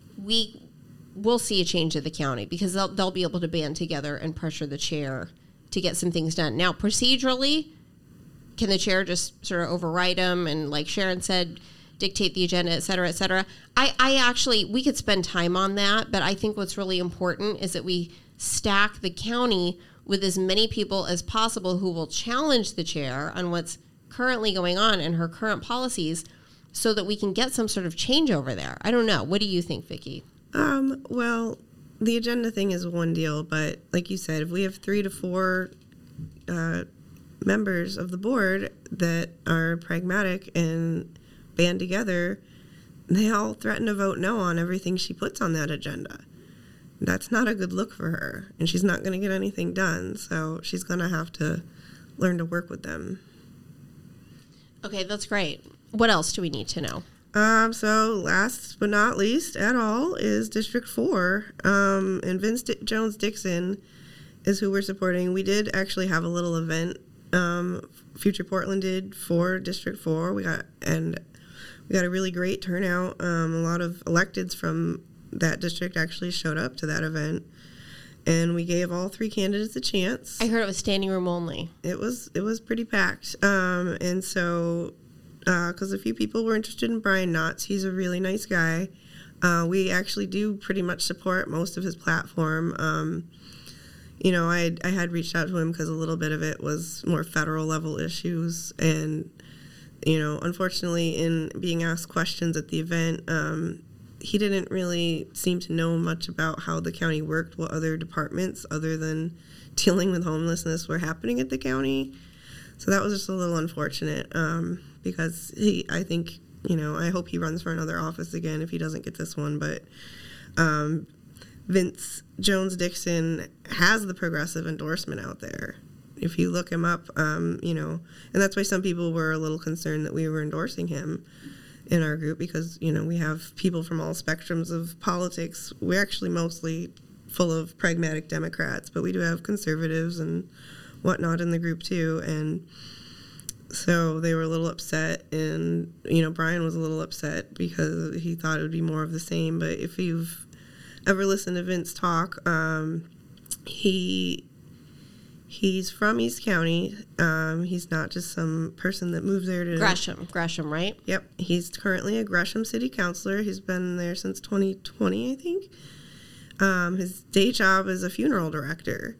we'll see a change of the county because they'll be able to band together and pressure the chair to get some things done. Now, procedurally, can the chair just sort of override them and, like Sharon said, dictate the agenda, et cetera, et cetera? I actually, we could spend time on that, but I think what's really important is that we stack the county with as many people as possible who will challenge the chair on what's currently going on and her current policies so that we can get some sort of change over there. I don't know. What do you think, Vicki? Well, the agenda thing is one deal, but like you said, if we have 3 to 4 members of the board that are pragmatic and band together, they all threaten to vote no on everything she puts on that agenda. That's not a good look for her, and she's not going to get anything done, so she's going to have to learn to work with them. Okay, that's great. What else do we need to know? So last but not least at all is District 4, and Vince Jones-Dixon is who we're supporting. We did actually have a little event, Future Portland did for District 4. We got a really great turnout. A lot of electeds from that district actually showed up to that event, and we gave all 3 candidates a chance. I heard it was standing room only. It was pretty packed, and so because a few people were interested in Brian Knotts. He's a really nice guy. We actually do pretty much support most of his platform. I had reached out to him because a little bit of it was more federal level issues, and unfortunately, in being asked questions at the event, he didn't really seem to know much about how the county worked, what other departments other than dealing with homelessness were happening at the county. So that was just a little unfortunate because I think, I hope he runs for another office again if he doesn't get this one. But Vince Jones-Dixon has the progressive endorsement out there. If you look him up, and that's why some people were a little concerned that we were endorsing him in our group because, we have people from all spectrums of politics. We're actually mostly full of pragmatic Democrats, but we do have conservatives and whatnot in the group too. And so they were a little upset, and, Brian was a little upset because he thought it would be more of the same. But if you've ever listened to Vince talk, he's from East County. He's not just some person that moved there to... Gresham, right? Yep. He's currently a Gresham City Councilor. He's been there since 2020, I think. His day job is a funeral director.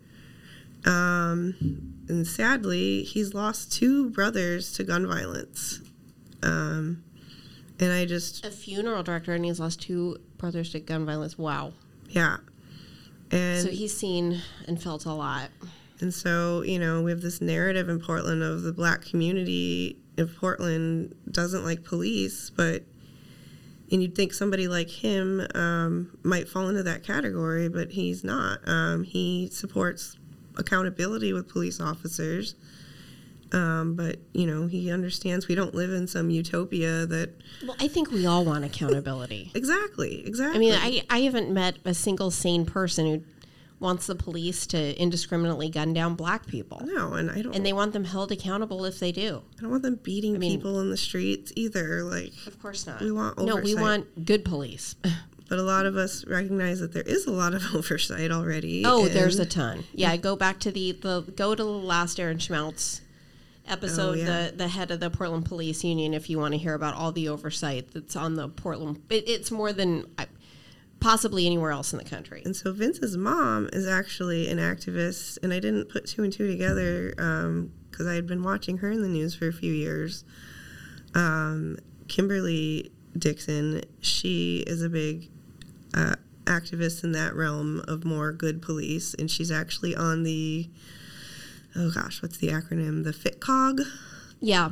And sadly, he's lost 2 brothers to gun violence. And I just... A funeral director, and he's lost 2 brothers to gun violence. Wow. Yeah. And so he's seen and felt a lot. And so, we have this narrative in Portland of the black community in Portland doesn't like police, and you'd think somebody like him might fall into that category, but he's not. He supports accountability with police officers, but, he understands we don't live in some utopia that... Well, I think we all want accountability. Exactly. I mean, I haven't met a single sane person who wants the police to indiscriminately gun down black people. No, and I don't... And they want them held accountable if they do. I don't want them beating people in the streets either. Of course not. We want oversight. No, we want good police. But a lot of us recognize that there is a lot of oversight already. Oh, there's a ton. Yeah, go back to the last Aaron Schmaltz episode, the head of the Portland Police Union, if you want to hear about all the oversight that's on the Portland. It's more than... possibly anywhere else in the country. And so Vince's mom is actually an activist, and I didn't put 2 and 2 together because I had been watching her in the news for a few years. Kimberly Dixon, she is a big activist in that realm of more good police, and she's actually on the, what's the acronym? The FITCOG? Yeah,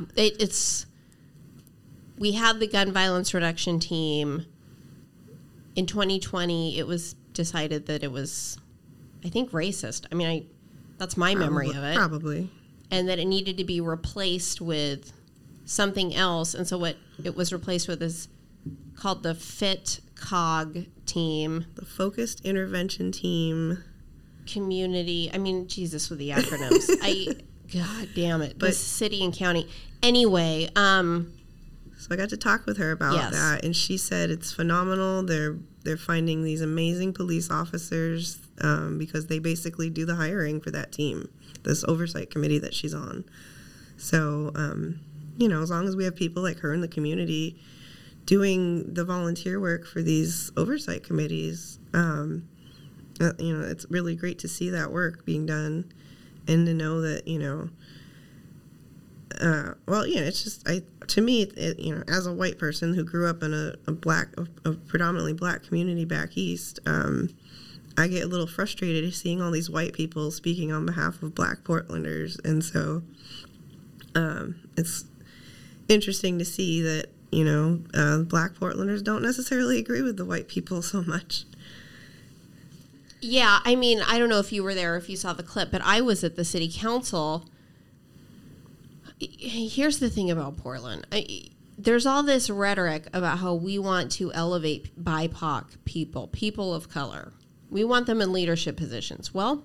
we had the gun violence reduction team. In 2020, it was decided that it was, I think, racist. I mean, that's my memory of it. Probably. And that it needed to be replaced with something else. And so what it was replaced with is called the FIT-COG team. The Focused Intervention Team. Community. I mean, Jesus with the acronyms. God damn it. The city and county. Anyway. So I got to talk with her about that, and she said it's phenomenal. They're finding these amazing police officers because they basically do the hiring for that team, this oversight committee that she's on. So, as long as we have people like her in the community doing the volunteer work for these oversight committees, it's really great to see that work being done and to know that, it's just, to me, as a white person who grew up in a predominantly black community back east, I get a little frustrated seeing all these white people speaking on behalf of black Portlanders. And so it's interesting to see that, black Portlanders don't necessarily agree with the white people so much. Yeah, I mean, I don't know if you were there, if you saw the clip, but I was at the city council. Here's the thing about Portland. There's all this rhetoric about how we want to elevate BIPOC people of color. We want them in leadership positions. Well,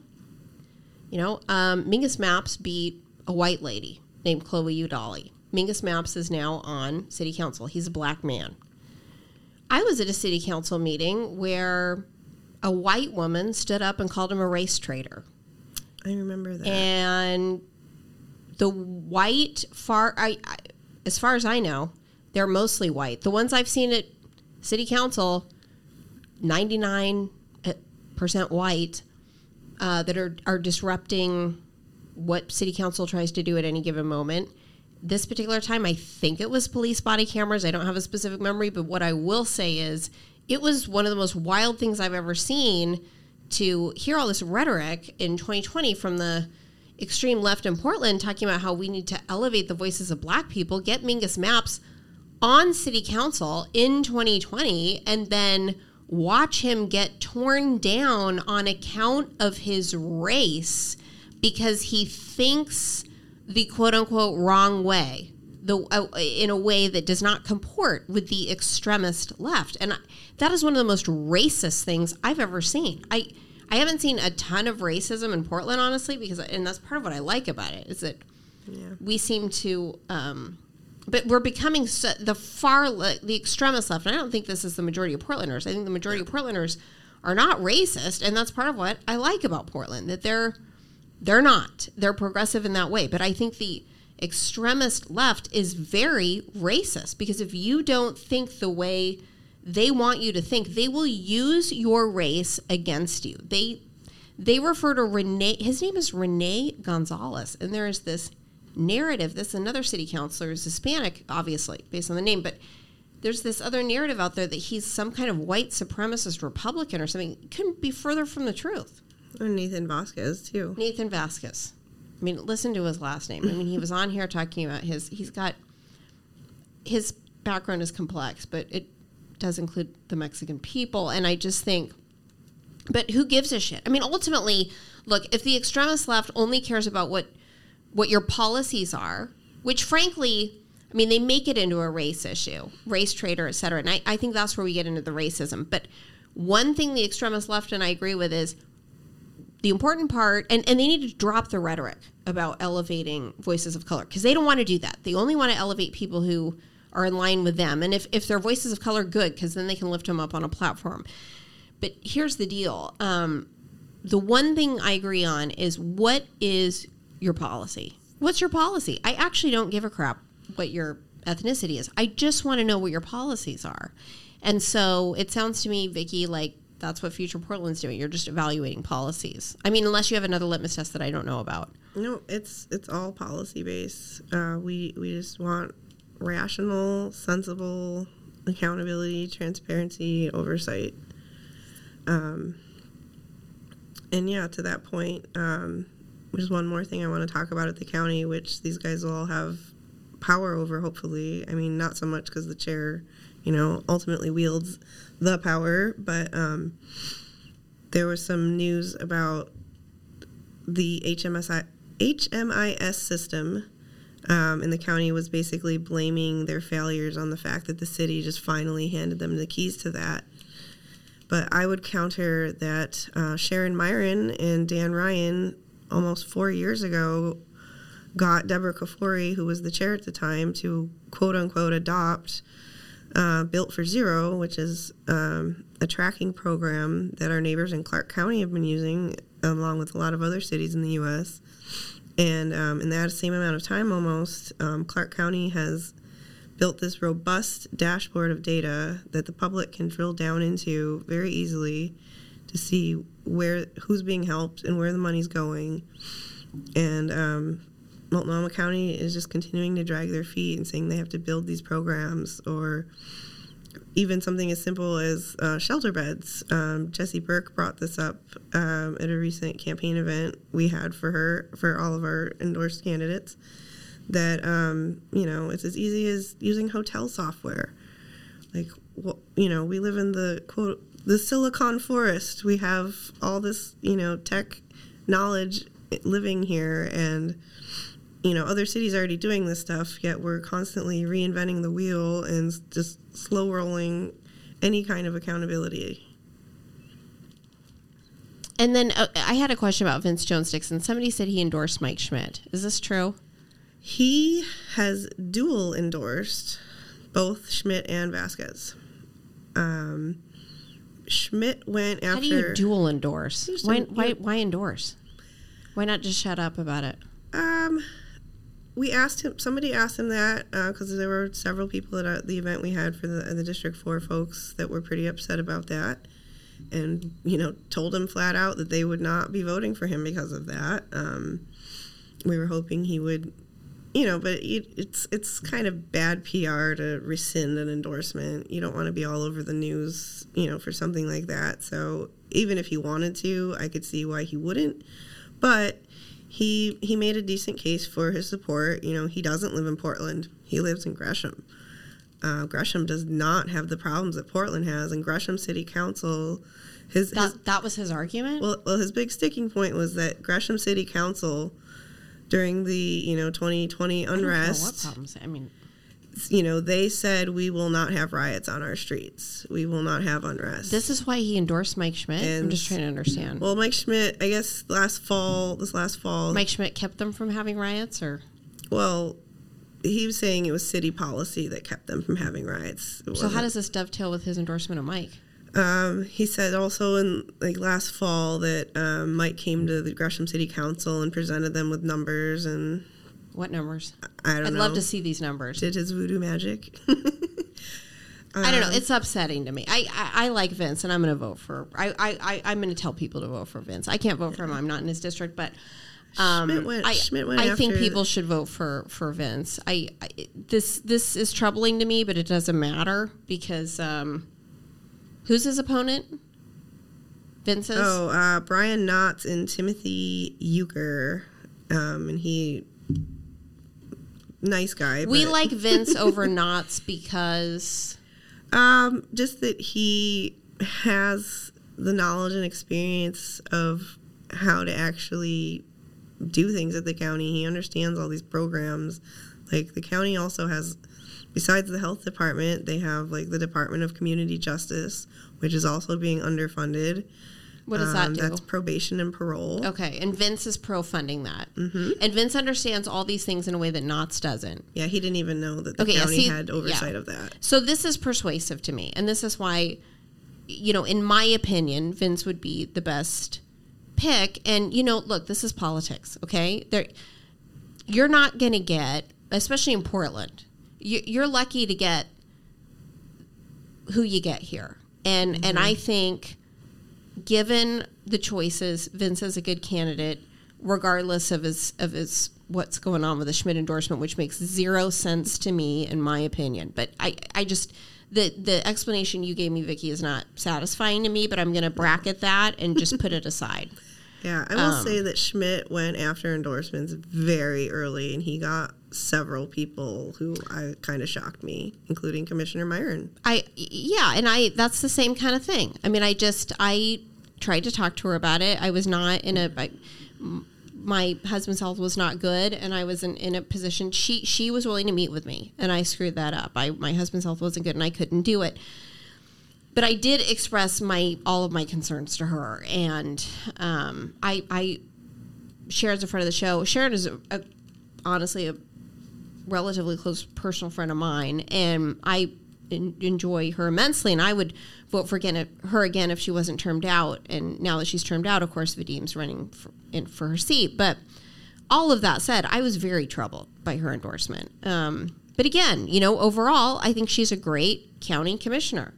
Mingus Mapps beat a white lady named Chloe Udali. Mingus Mapps is now on city council. He's a black man. I was at a city council meeting where a white woman stood up and called him a race traitor. I remember that. And the white as far as I know, they're mostly white. The ones I've seen at city council, 99% white, that are disrupting what city council tries to do at any given moment. This particular time, I think it was police body cameras. I don't have a specific memory, but what I will say is it was one of the most wild things I've ever seen to hear all this rhetoric in 2020 from the extreme left in Portland talking about how we need to elevate the voices of black people, get Mingus Mapps on city council in 2020, and then watch him get torn down on account of his race because he thinks the quote-unquote wrong way, in a way that does not comport with the extremist left. And that is one of the most racist things I've ever seen. I haven't seen a ton of racism in Portland, honestly, and that's part of what I like about it, is that we seem to, but we're becoming the extremist left. And I don't think this is the majority of Portlanders. I think the majority of Portlanders are not racist, and that's part of what I like about Portland, that they're not. They're progressive in that way. But I think the extremist left is very racist, because if you don't think the way they want you to think, they will use your race against you. They refer to his name is Rene Gonzalez, and there is this narrative, another city councilor is Hispanic, obviously, based on the name, but there's this other narrative out there that he's some kind of white supremacist Republican or something. It couldn't be further from the truth. Or Nathan Vasquez, too. Nathan Vasquez. I mean, listen to his last name. I mean, he was on here talking about his background is complex, but it does include the Mexican people. And I just think, but who gives a shit? I mean, ultimately, look, if the extremist left only cares about what your policies are, which frankly, I mean, they make it into a race issue, race traitor, et cetera. And I think that's where we get into the racism. But one thing the extremist left, and I agree with, is the important part, and they need to drop the rhetoric about elevating voices of color, because they don't want to do that. They only want to elevate people who are in line with them. And if they're voices of color, good, because then they can lift them up on a platform. But here's the deal. The one thing I agree on is, what is your policy? What's your policy? I actually don't give a crap what your ethnicity is. I just want to know what your policies are. And so it sounds to me, Vicki, like that's what Future Portland's doing. You're just evaluating policies. I mean, unless you have another litmus test that I don't know about. No, it's all policy based. We just want rational, sensible accountability, transparency, oversight. And yeah, to that point, there's one more thing I want to talk about at the county, which these guys will all have power over, hopefully. I mean, not so much because the chair, ultimately wields the power, but there was some news about the HMIS system, and the county was basically blaming their failures on the fact that the city just finally handed them the keys to that. But I would counter that Sharon Myron and Dan Ryan, almost 4 years ago, got Deborah Kafori, who was the chair at the time, to quote-unquote adopt Built for Zero, which is a tracking program that our neighbors in Clark County have been using, along with a lot of other cities in the U.S. And in that same amount of time almost, Clark County has built this robust dashboard of data that the public can drill down into very easily to see who's being helped and where the money's going. And Multnomah County is just continuing to drag their feet and saying they have to build these programs, or even something as simple as shelter beds. Jessie Burke brought this up at a recent campaign event we had for all of our endorsed candidates, that, it's as easy as using hotel software. Like, we live in the Silicon Forest. We have all this, tech knowledge living here, and other cities are already doing this stuff, yet we're constantly reinventing the wheel and just slow rolling any kind of accountability. And then I had a question about Vince Jones Dixon. Somebody said he endorsed Mike Schmidt. Is this true? He has dual endorsed both Schmidt and Vasquez. Schmidt went after... How do you dual endorse? Why endorse? Why not just shut up about it? We asked him. Somebody asked him that because there were several people at the event we had for the District 4 folks that were pretty upset about that, and told him flat out that they would not be voting for him because of that. We were hoping he would, but it's kind of bad PR to rescind an endorsement. You don't want to be all over the news, for something like that. So even if he wanted to, I could see why he wouldn't, but. He made a decent case for his support. He doesn't live in Portland. He lives in Gresham. Gresham does not have the problems that Portland has, and Gresham City Council... That was his argument? Well, his big sticking point was that Gresham City Council, during the 2020 unrest... I don't know what problems... they said we will not have riots on our streets. We will not have unrest. This is why he endorsed Mike Schmidt? I'm just trying to understand. Well, Mike Schmidt, I guess this last fall... Mike Schmidt kept them from having riots, or...? Well, he was saying it was city policy that kept them from having riots. So how does this dovetail with his endorsement of Mike? He said also in last fall that Mike came to the Gresham City Council and presented them with numbers and... What numbers? I don't know. I'd love to see these numbers. Did his voodoo magic? I don't know. It's upsetting to me. I like Vince, and I'm going to vote for... I'm going to tell people to vote for Vince. I can't vote for him. I'm not in his district, but... Schmidt went I think people should vote for Vince. This is troubling to me, but it doesn't matter because... who's his opponent? Vince's? Oh, Brian Knotts and Timothy Euchre. And he... Nice guy. We like Vince over Knotts because... just that he has the knowledge and experience of how to actually do things at the county. He understands all these programs. Like, the county also has, besides the health department, they have, the Department of Community Justice, which is also being underfunded. What does that do? That's probation and parole. Okay, and Vince is pro-funding that. Mm-hmm. And Vince understands all these things in a way that Knotts doesn't. Yeah, he didn't even know that the county had oversight of that. So this is persuasive to me, and this is why, in my opinion, Vince would be the best pick. And, look, this is politics, okay? You're not going to get, especially in Portland, you're lucky to get who you get here. And I think... Given the choices, Vince is a good candidate, regardless of his what's going on with the Schmidt endorsement, which makes zero sense to me, in my opinion. But I just the explanation you gave me, Vicki, is not satisfying to me. But I'm going to bracket that and just put it aside. Yeah, I will say that Schmidt went after endorsements very early, and he got several people who kind of shocked me, including Commissioner Myron. That's the same kind of thing. I mean, tried to talk to her about it. I was not in my husband's health was not good, and I was in a position. She was willing to meet with me, and I screwed that up. My husband's health wasn't good, and I couldn't do it. But I did express all of my concerns to her, and Sharon's a friend of the show. Sharon is honestly a relatively close personal friend of mine, and I enjoy her immensely, and I would vote for her again if she wasn't termed out. And now that she's termed out, of course, Vadim's running for her seat. But all of that said, I was very troubled by her endorsement. But again, overall, I think she's a great county commissioner.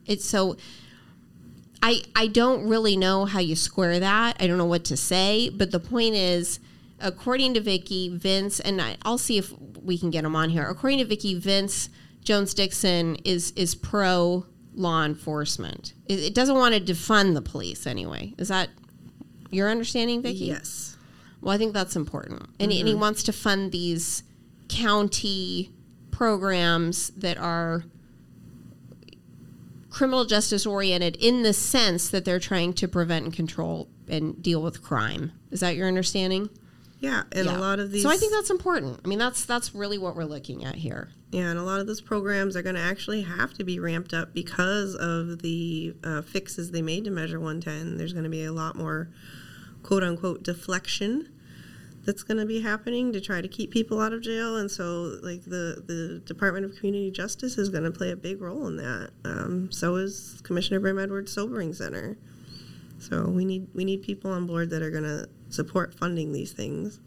I don't really know how you square that. I don't know what to say. But the point is, according to Vicki, Vince, and I'll see if we can get him on here. According to Vicki, Vince Jones-Dixon is pro law enforcement. It doesn't want to defund the police anyway. Is that your understanding, Vicki? Yes. Well, I think that's important. And he wants to fund these county programs that are criminal justice oriented in the sense that they're trying to prevent and control and deal with crime. Is that your understanding? Yeah, and a lot of these... So I think that's important. I mean, that's really what we're looking at here. Yeah, and a lot of those programs are going to actually have to be ramped up because of the fixes they made to Measure 110. There's going to be a lot more, quote-unquote, deflection that's going to be happening to try to keep people out of jail. And so, like, the Department of Community Justice is going to play a big role in that. So is Commissioner Brim Edwards' Sobering Center. So we need people on board that are going to support funding these things.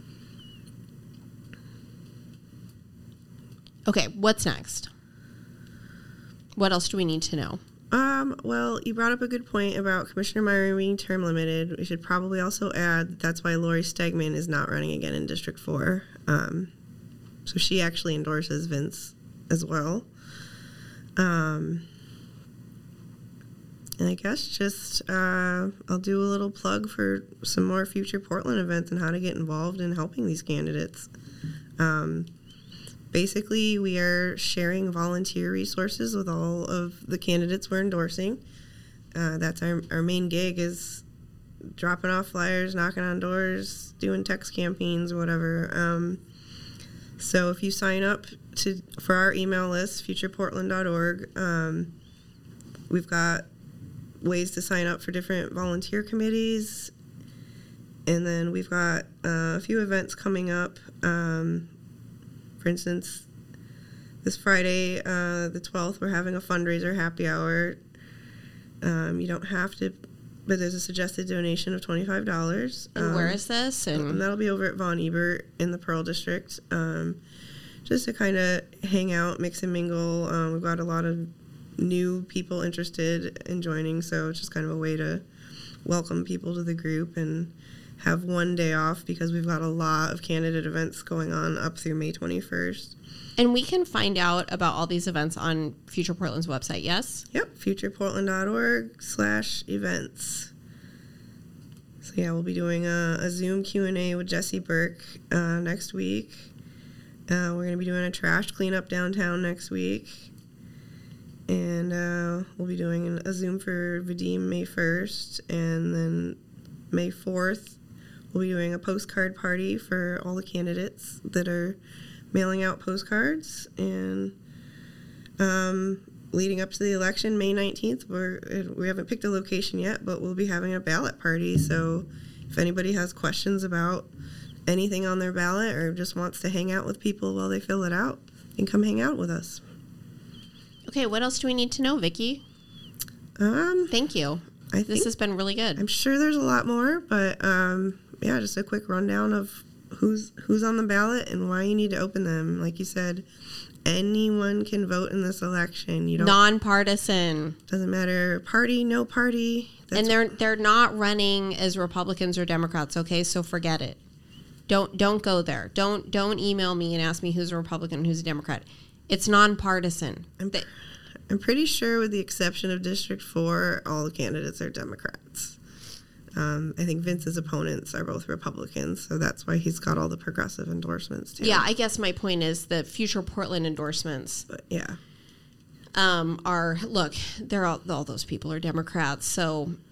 Okay, what's next? What else do we need to know? Well, you brought up a good point about Commissioner Meyer being term limited. We should probably also add that's why Lori Stegman is not running again in District 4. So she actually endorses Vince as well. And I guess just I'll do a little plug for some more future Portland events and how to get involved in helping these candidates. Basically, we are sharing volunteer resources with all of the candidates we're endorsing. That's our main gig, is dropping off flyers, knocking on doors, doing text campaigns, whatever. So if you sign up for our email list, futureportland.org, we've got ways to sign up for different volunteer committees. And then we've got a few events coming up. For instance, this Friday, the 12th, we're having a fundraiser happy hour. You don't have to, but there's a suggested donation of $25. And where is this? And that'll be over at Von Ebert in the Pearl District. Just to kind of hang out, mix and mingle. We've got a lot of new people interested in joining, so it's just kind of a way to welcome people to the group and have one day off because we've got a lot of candidate events going on up through May 21st. And we can find out about all these events on Future Portland's website, yes? Yep, futureportland.org/events. So yeah, we'll be doing a Zoom Q&A with Jesse Burke next week. We're going to be doing a trash cleanup downtown next week. And we'll be doing a Zoom for Vadim May 1st. And then May 4th, we'll be doing a postcard party for all the candidates that are mailing out postcards. And leading up to the election, May 19th, we haven't picked a location yet, but we'll be having a ballot party. So if anybody has questions about anything on their ballot or just wants to hang out with people while they fill it out, they can come hang out with us. Okay, what else do we need to know, Vicki? Thank you. This has been really good. I'm sure there's a lot more, but yeah, just a quick rundown of who's on the ballot and why you need to open them. Like you said, anyone can vote in this election. You don't nonpartisan. Doesn't matter party, no party. And they're not running as Republicans or Democrats. Okay, so forget it. Don't go there. Don't email me and ask me who's a Republican and who's a Democrat. It's nonpartisan. I'm pretty sure, with the exception of District 4, all the candidates are Democrats. I think Vince's opponents are both Republicans, so that's why he's got all the progressive endorsements, too. Yeah, I guess my point is the Future Portland endorsements. But, yeah. They're all those people are Democrats, so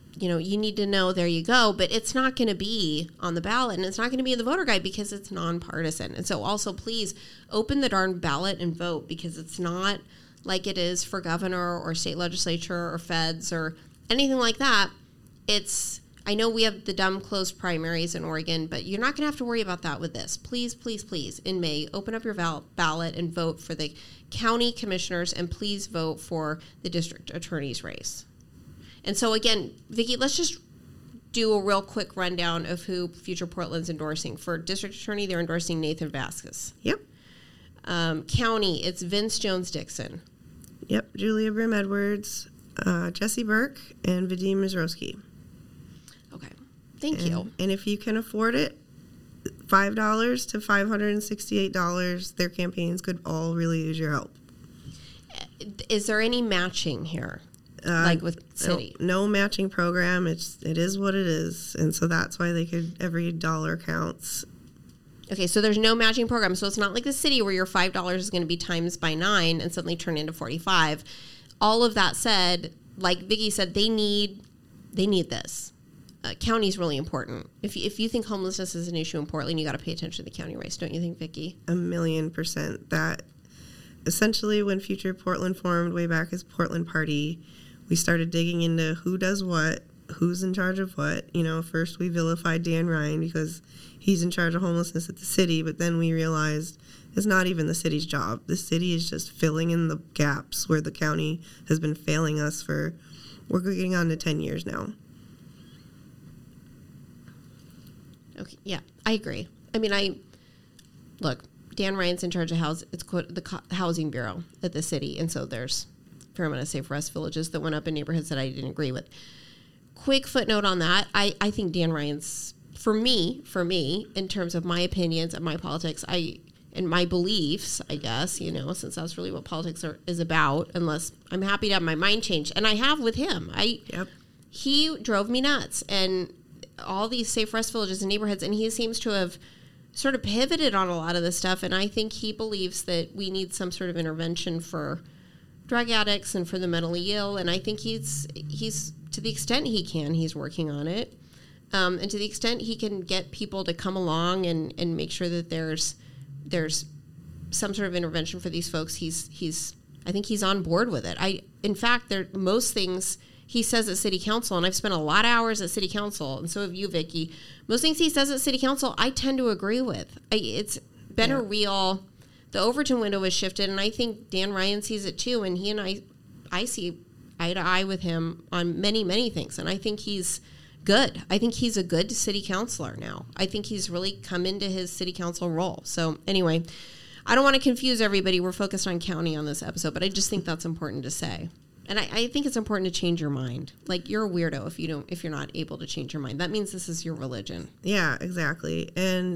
you need to know, there you go. But it's not going to be on the ballot, and it's not going to be in the voter guide because it's nonpartisan. And so also, please open the darn ballot and vote, because it's not like it is for governor or state legislature or feds or anything like that. I know we have the dumb closed primaries in Oregon, but you're not going to have to worry about that with this. Please, please, please, in May, open up your ballot and vote for the county commissioners, and please vote for the district attorney's race. And so again, Vicki, let's just do a real quick rundown of who Future Portland's endorsing. For district attorney, they're endorsing Nathan Vasquez. Yep. County, it's Vince Jones-Dixon. Yep. Julia Brim Edwards, Jesse Burke, and Vadim Mizrowski. Okay. Thank you. And if you can afford it, $5 to $568, their campaigns could all really use your help. Is there any matching here? Like with city? No matching program. It is what it is. And so that's why every dollar counts. Okay, so there's no matching program. So it's not like the city where your $5 is going to be times by 9 and suddenly turn into 45. All of that said, like Vicki said, they need this. County's really important. If you think homelessness is an issue in Portland, you got to pay attention to the county race, don't you think, Vicki? 1,000,000%. That essentially, when Future Portland formed way back as Portland Party, we started digging into who does what, who's in charge of what. First we vilified Dan Ryan because he's in charge of homelessness at the city, but then we realized it's not even the city's job. The city is just filling in the gaps where the county has been failing us we're getting on to 10 years now. Okay, yeah, I agree. I mean, look, Dan Ryan's in charge of the housing bureau at the city, and so there's a fair amount of safe rest villages that went up in neighborhoods that I didn't agree with. Quick footnote on that, I think Dan Ryan's, for me, in terms of my opinions and my politics, and my beliefs, I guess, since that's really what politics is about, unless I'm happy to have my mind changed, and I have with him. Yep. He drove me nuts, and all these safe rest villages and neighborhoods, and he seems to have sort of pivoted on a lot of this stuff, and I think he believes that we need some sort of intervention for drug addicts and for the mentally ill, and I think he's to the extent he can, he's working on it, and to the extent he can get people to come along and make sure that there's some sort of intervention for these folks, I think he's on board with it. In fact, most things he says at city council, and I've spent a lot of hours at city council, and so have you, Vicki. Most things he says at city council, I tend to agree with. It's been the Overton window has shifted, and I think Dan Ryan sees it too, and he and I see eye to eye with him on many, many things, and I think he's good. I think he's a good city councilor now. I think he's really come into his city council role. So anyway, I don't want to confuse everybody. We're focused on county on this episode, but I just think that's important to say. And I think it's important to change your mind. Like, you're a weirdo if you're not able to change your mind. That means this is your religion. Yeah, exactly. And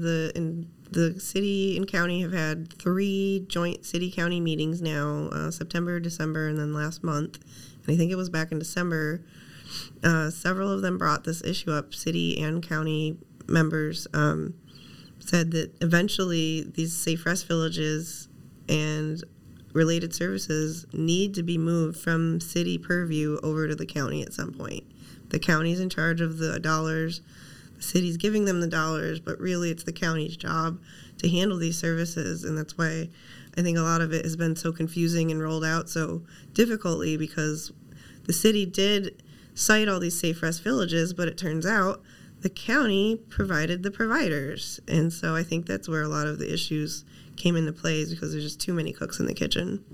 the city and county have had 3 joint city-county meetings now, September, December, and then last month. And I think it was back in December. Several of them brought this issue up. City and county members said that eventually these safe rest villages and related services need to be moved from city purview over to the county at some point. The county's in charge of the dollars. The city's giving them the dollars, but really it's the county's job to handle these services, and that's why I think a lot of it has been so confusing and rolled out so difficultly, because the city did cite all these safe rest villages, but it turns out the county provided the providers. And so I think that's where a lot of the issues came into play, is because there's just too many cooks in the kitchen.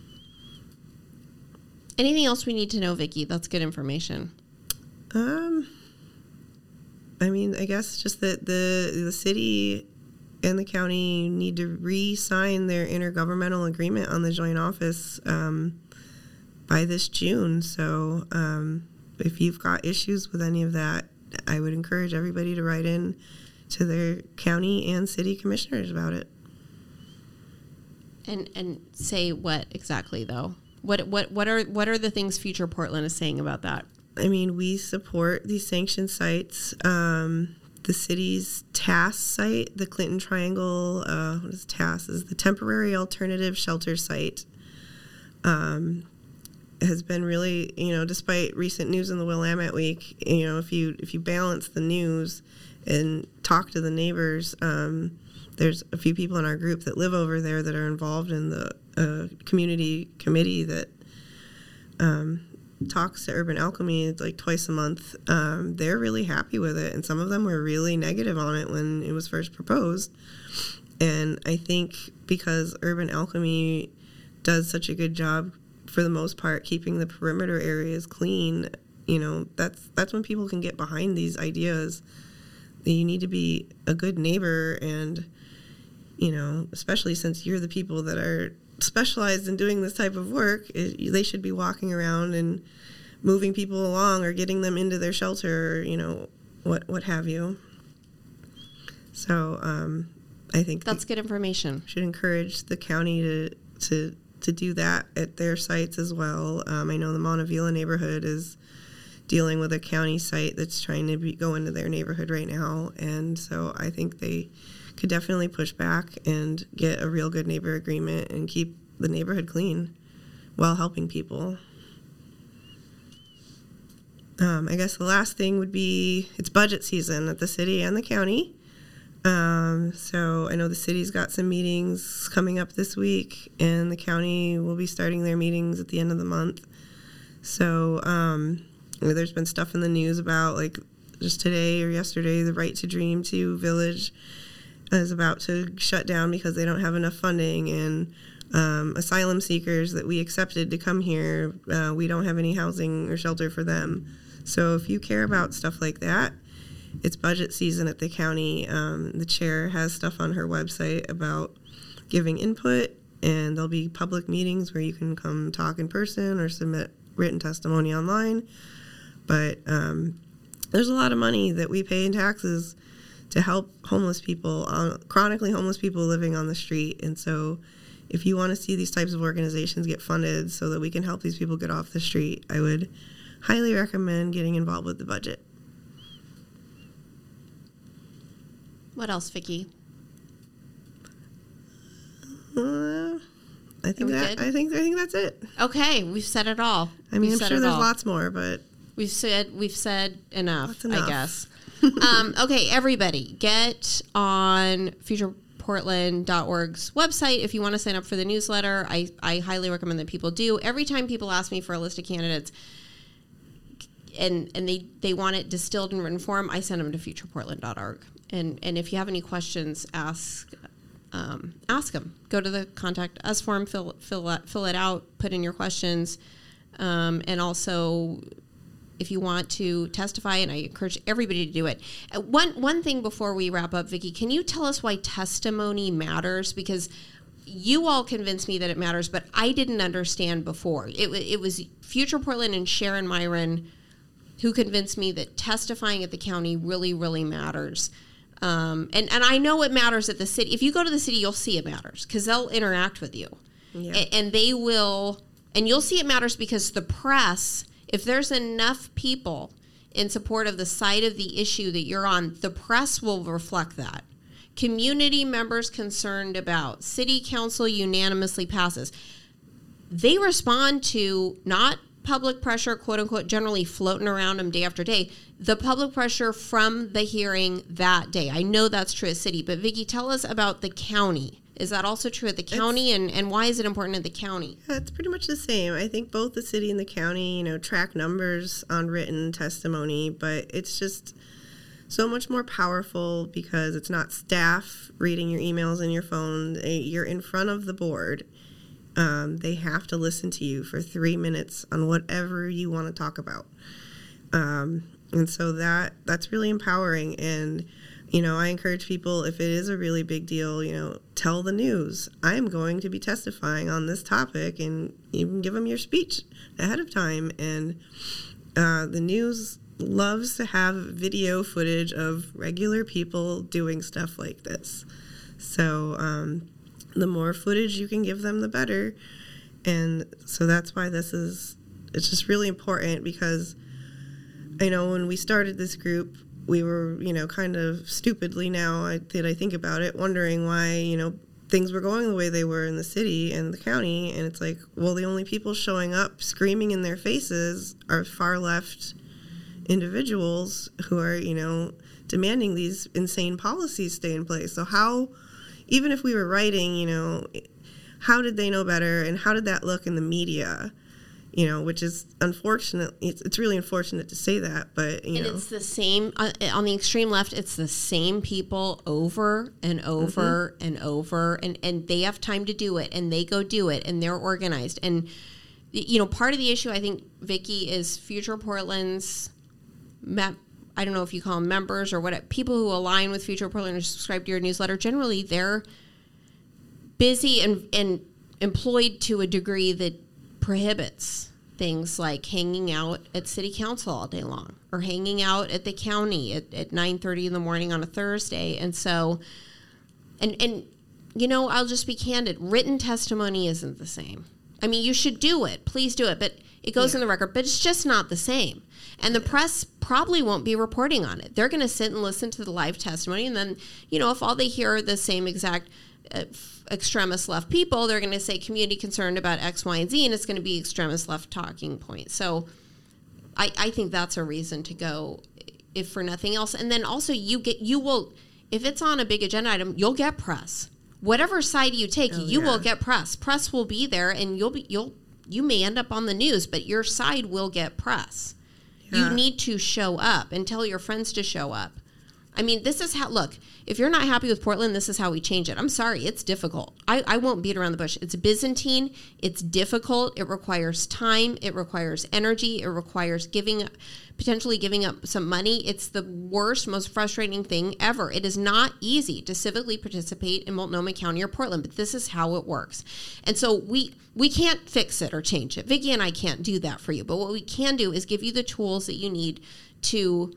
Anything else we need to know, Vicki? That's good information. I guess just that the city and the county need to re-sign their intergovernmental agreement on the joint office by this June. So if you've got issues with any of that, I would encourage everybody to write in to their county and city commissioners about it. And say what exactly, though? What are the things Future Portland is saying about that? We support these sanctioned sites. The city's TAS site, the Clinton Triangle, what is TAS? Is the Temporary Alternative Shelter Site. has been really, despite recent news in the Willamette Week, if you balance the news and talk to the neighbors, there's a few people in our group that live over there that are involved in the community committee that talks to Urban Alchemy like twice a month. They're really happy with it, and some of them were really negative on it when it was first proposed. And I think because Urban Alchemy does such a good job, for the most part, keeping the perimeter areas clean, that's when people can get behind these ideas. You need to be a good neighbor, and, especially since you're the people that are specialized in doing this type of work, they should be walking around and moving people along or getting them into their shelter, what have you. So I think that's good information. Should encourage the county to do that at their sites as well. I know the Montavilla neighborhood is dealing with a county site that's trying to go into their neighborhood right now, and so I think they could definitely push back and get a real good neighbor agreement and keep the neighborhood clean while helping people. I guess the last thing would be it's budget season at the city and the county. So I know the city's got some meetings coming up this week, and the county will be starting their meetings at the end of the month. So there's been stuff in the news about, like, just today or yesterday, the Right to Dream 2 Village is about to shut down because they don't have enough funding, and asylum seekers that we accepted to come here, we don't have any housing or shelter for them. So if you care about stuff like that, it's budget season at the county. The chair has stuff on her website about giving input, and there'll be public meetings where you can come talk in person or submit written testimony online. But there's a lot of money that we pay in taxes to help homeless people, chronically homeless people living on the street. And so if you want to see these types of organizations get funded so that we can help these people get off the street, I would highly recommend getting involved with the budget. What else, Vicki? I think that's it. Okay, we've said it all. I mean, I'm sure there's lots more, but we've said enough. Enough. I guess. Okay, everybody, get on futureportland.org's website if you want to sign up for the newsletter. I highly recommend that people do. Every time people ask me for a list of candidates, and they want it distilled in written form, I send them to futureportland.org. And if you have any questions, ask them. Go to the Contact Us form, fill it out, put in your questions, and also if you want to testify, and I encourage everybody to do it. One thing before we wrap up, Vicki, can you tell us why testimony matters? Because you all convinced me that it matters, but I didn't understand before. It was Future Portland and Sharon Myron who convinced me that testifying at the county really, really matters. And I know it matters at the city. If you go to the city, you'll see it matters because they'll interact with you. Yeah. And they will, and you'll see it matters because the press, if there's enough people in support of the side of the issue that you're on, the press will reflect that. Community members concerned about, city council unanimously passes. They respond to not public pressure, quote unquote, generally floating around them day after day, the public pressure from the hearing that day. I know that's true at city, but Vicki, tell us about the county. Is that also true at the county, and why is it important at the county? Yeah, it's pretty much the same. I think both the city and the county, track numbers on written testimony, but it's just so much more powerful because it's not staff reading your emails and your phone. You're in front of the board. They have to listen to you for 3 minutes on whatever you want to talk about. And so that's really empowering. And, I encourage people, if it is a really big deal, tell the news. I'm going to be testifying on this topic, and even give them your speech ahead of time. And the news loves to have video footage of regular people doing stuff like this. So the more footage you can give them, the better. And so that's why it's just really important, because I know when we started this group, we were, kind of stupidly now that I think about it, wondering why, things were going the way they were in the city and the county, and it's like, well, the only people showing up screaming in their faces are far left individuals who are, demanding these insane policies stay in place. So how, even if we were writing, how did they know better, and how did that look in the media? Which is unfortunate. It's really unfortunate to say that, but and it's the same on the extreme left. It's the same people over and over and over, and they have time to do it, and they go do it, and they're organized. And part of the issue, I think, Vicki, is Future Portland's I don't know if you call them members or what, people who align with Future Portland or subscribe to your newsletter. Generally, they're busy and employed to a degree that prohibits things like hanging out at city council all day long or hanging out at the county at 9:30 in the morning on a Thursday. And so, and I'll just be candid. Written testimony isn't the same. I mean, you should do it. Please do it. But it goes in the record. But it's just not the same. And the press probably won't be reporting on it. They're going to sit and listen to the live testimony. And then, if all they hear are the same exact extremist left people, they're going to say community concerned about X, Y, and Z, and it's going to be extremist left talking points. So I think that's a reason to go, if for nothing else. And then also you will, if it's on a big agenda item, you'll get press. Whatever side you take, you will get press. Press will be there, and you may end up on the news, but your side will get press. Yeah. You need to show up and tell your friends to show up. I mean, this is how, look, if you're not happy with Portland, this is how we change it. I'm sorry, it's difficult. I won't beat around the bush. It's Byzantine. It's difficult. It requires time. It requires energy. It requires potentially giving up some money. It's the worst, most frustrating thing ever. It is not easy to civically participate in Multnomah County or Portland, but this is how it works. And so we can't fix it or change it. Vicki and I can't do that for you. But what we can do is give you the tools that you need to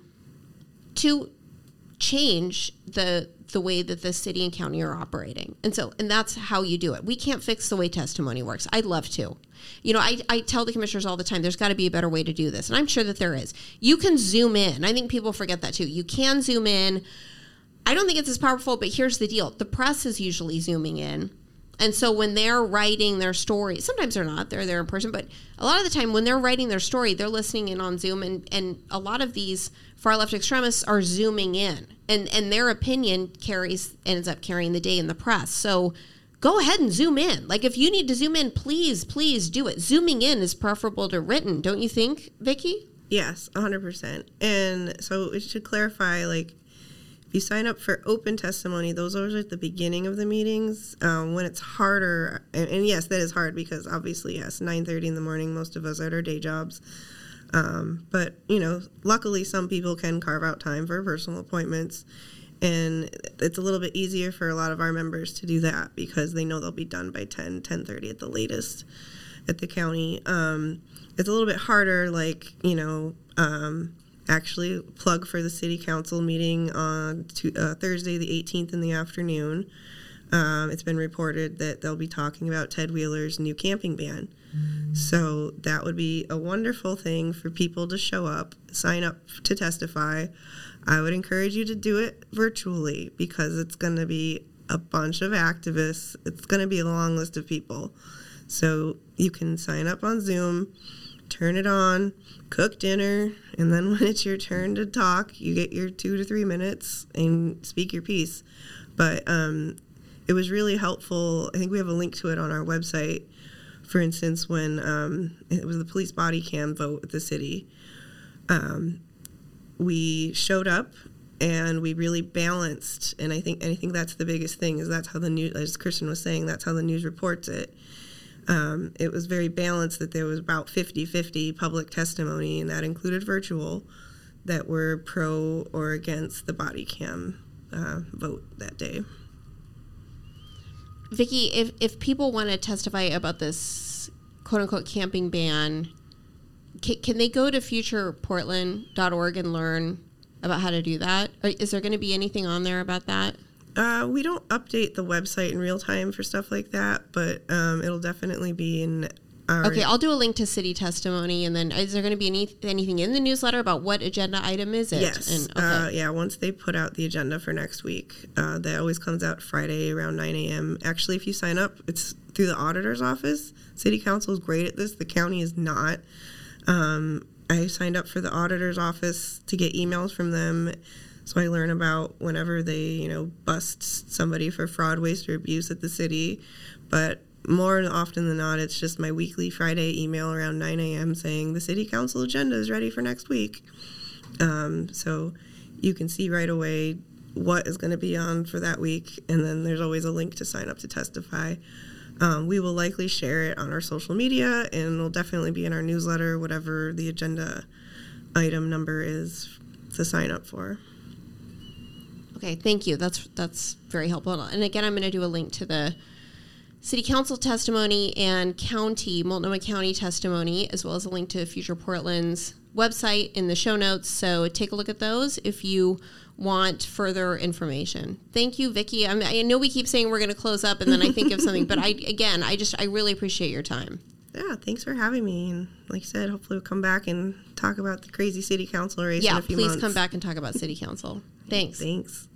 change the way that the city and county are operating. And that's how you do it. We can't fix the way testimony works. I'd love to. I tell the commissioners all the time, there's got to be a better way to do this. And I'm sure that there is. You can zoom in. I think people forget that too. You can zoom in. I don't think it's as powerful, but here's the deal. The press is usually zooming in. And so when they're writing their story, sometimes they're not, they're there in person, but a lot of the time when they're writing their story, they're listening in on Zoom, and a lot of these far left extremists are zooming in, and their opinion ends up carrying the day in the press. So go ahead and zoom in. Like, if you need to zoom in, please do it. Zooming in is preferable to written, don't you think, Vicki? Yes, 100%. And so we should clarify, like, you sign up for open testimony, those are at the beginning of the meetings. When it's harder, and yes, that is hard because obviously, yes, 9:30 in the morning, most of us are at our day jobs. But, luckily some people can carve out time for personal appointments. And it's a little bit easier for a lot of our members to do that because they know they'll be done by 10:30 at the latest at the county. It's a little bit harder, like, actually plug for the city council meeting on Thursday the 18th in the afternoon. It's been reported that they'll be talking about Ted Wheeler's new camping ban. So that would be a wonderful thing for people to show up, sign up to testify. I would encourage you to do it virtually because it's going to be a bunch of activists. It's going to be a long list of people. So you can sign up on Zoom, turn it on, cook dinner, and then when it's your turn to talk, you get your 2 to 3 minutes and speak your piece. But it was really helpful. I think we have a link to it on our website. For instance, when it was the police body cam vote at the city, we showed up and we really balanced. And I think that's the biggest thing, is that's how the news, as Kristen was saying, that's how the news reports it. It was very balanced, that there was about 50-50 public testimony, and that included virtual, that were pro or against the body cam vote that day. Vicki, if people want to testify about this quote-unquote camping ban, can they go to futureportland.org and learn about how to do that? Or is there going to be anything on there about that? We don't update the website in real time for stuff like that, but it'll definitely be in Okay, I'll do a link to city testimony, and then is there going to be anything in the newsletter about what agenda item is it? Yes. And, okay. Yeah, once they put out the agenda for next week, that always comes out Friday around 9 a.m. Actually, if you sign up, it's through the auditor's office. City council is great at this. The county is not. I signed up for the auditor's office to get emails from them, so I learn about whenever they, bust somebody for fraud, waste, or abuse at the city. But more often than not, it's just my weekly Friday email around 9 a.m. saying the city council agenda is ready for next week. So you can see right away what is going to be on for that week, and then there's always a link to sign up to testify. We will likely share it on our social media, and it'll definitely be in our newsletter, whatever the agenda item number is to sign up for. Okay, thank you. That's very helpful. And again, I'm going to do a link to the City Council testimony and Multnomah County testimony, as well as a link to Future Portland's website in the show notes. So take a look at those if you want further information. Thank you, Vicki. I know we keep saying we're going to close up, and then I think of something, but I really appreciate your time. Yeah, thanks for having me. And like I said, hopefully we'll come back and talk about the crazy city council race in a few months. Yeah, please come back and talk about city council. Thanks. Thanks.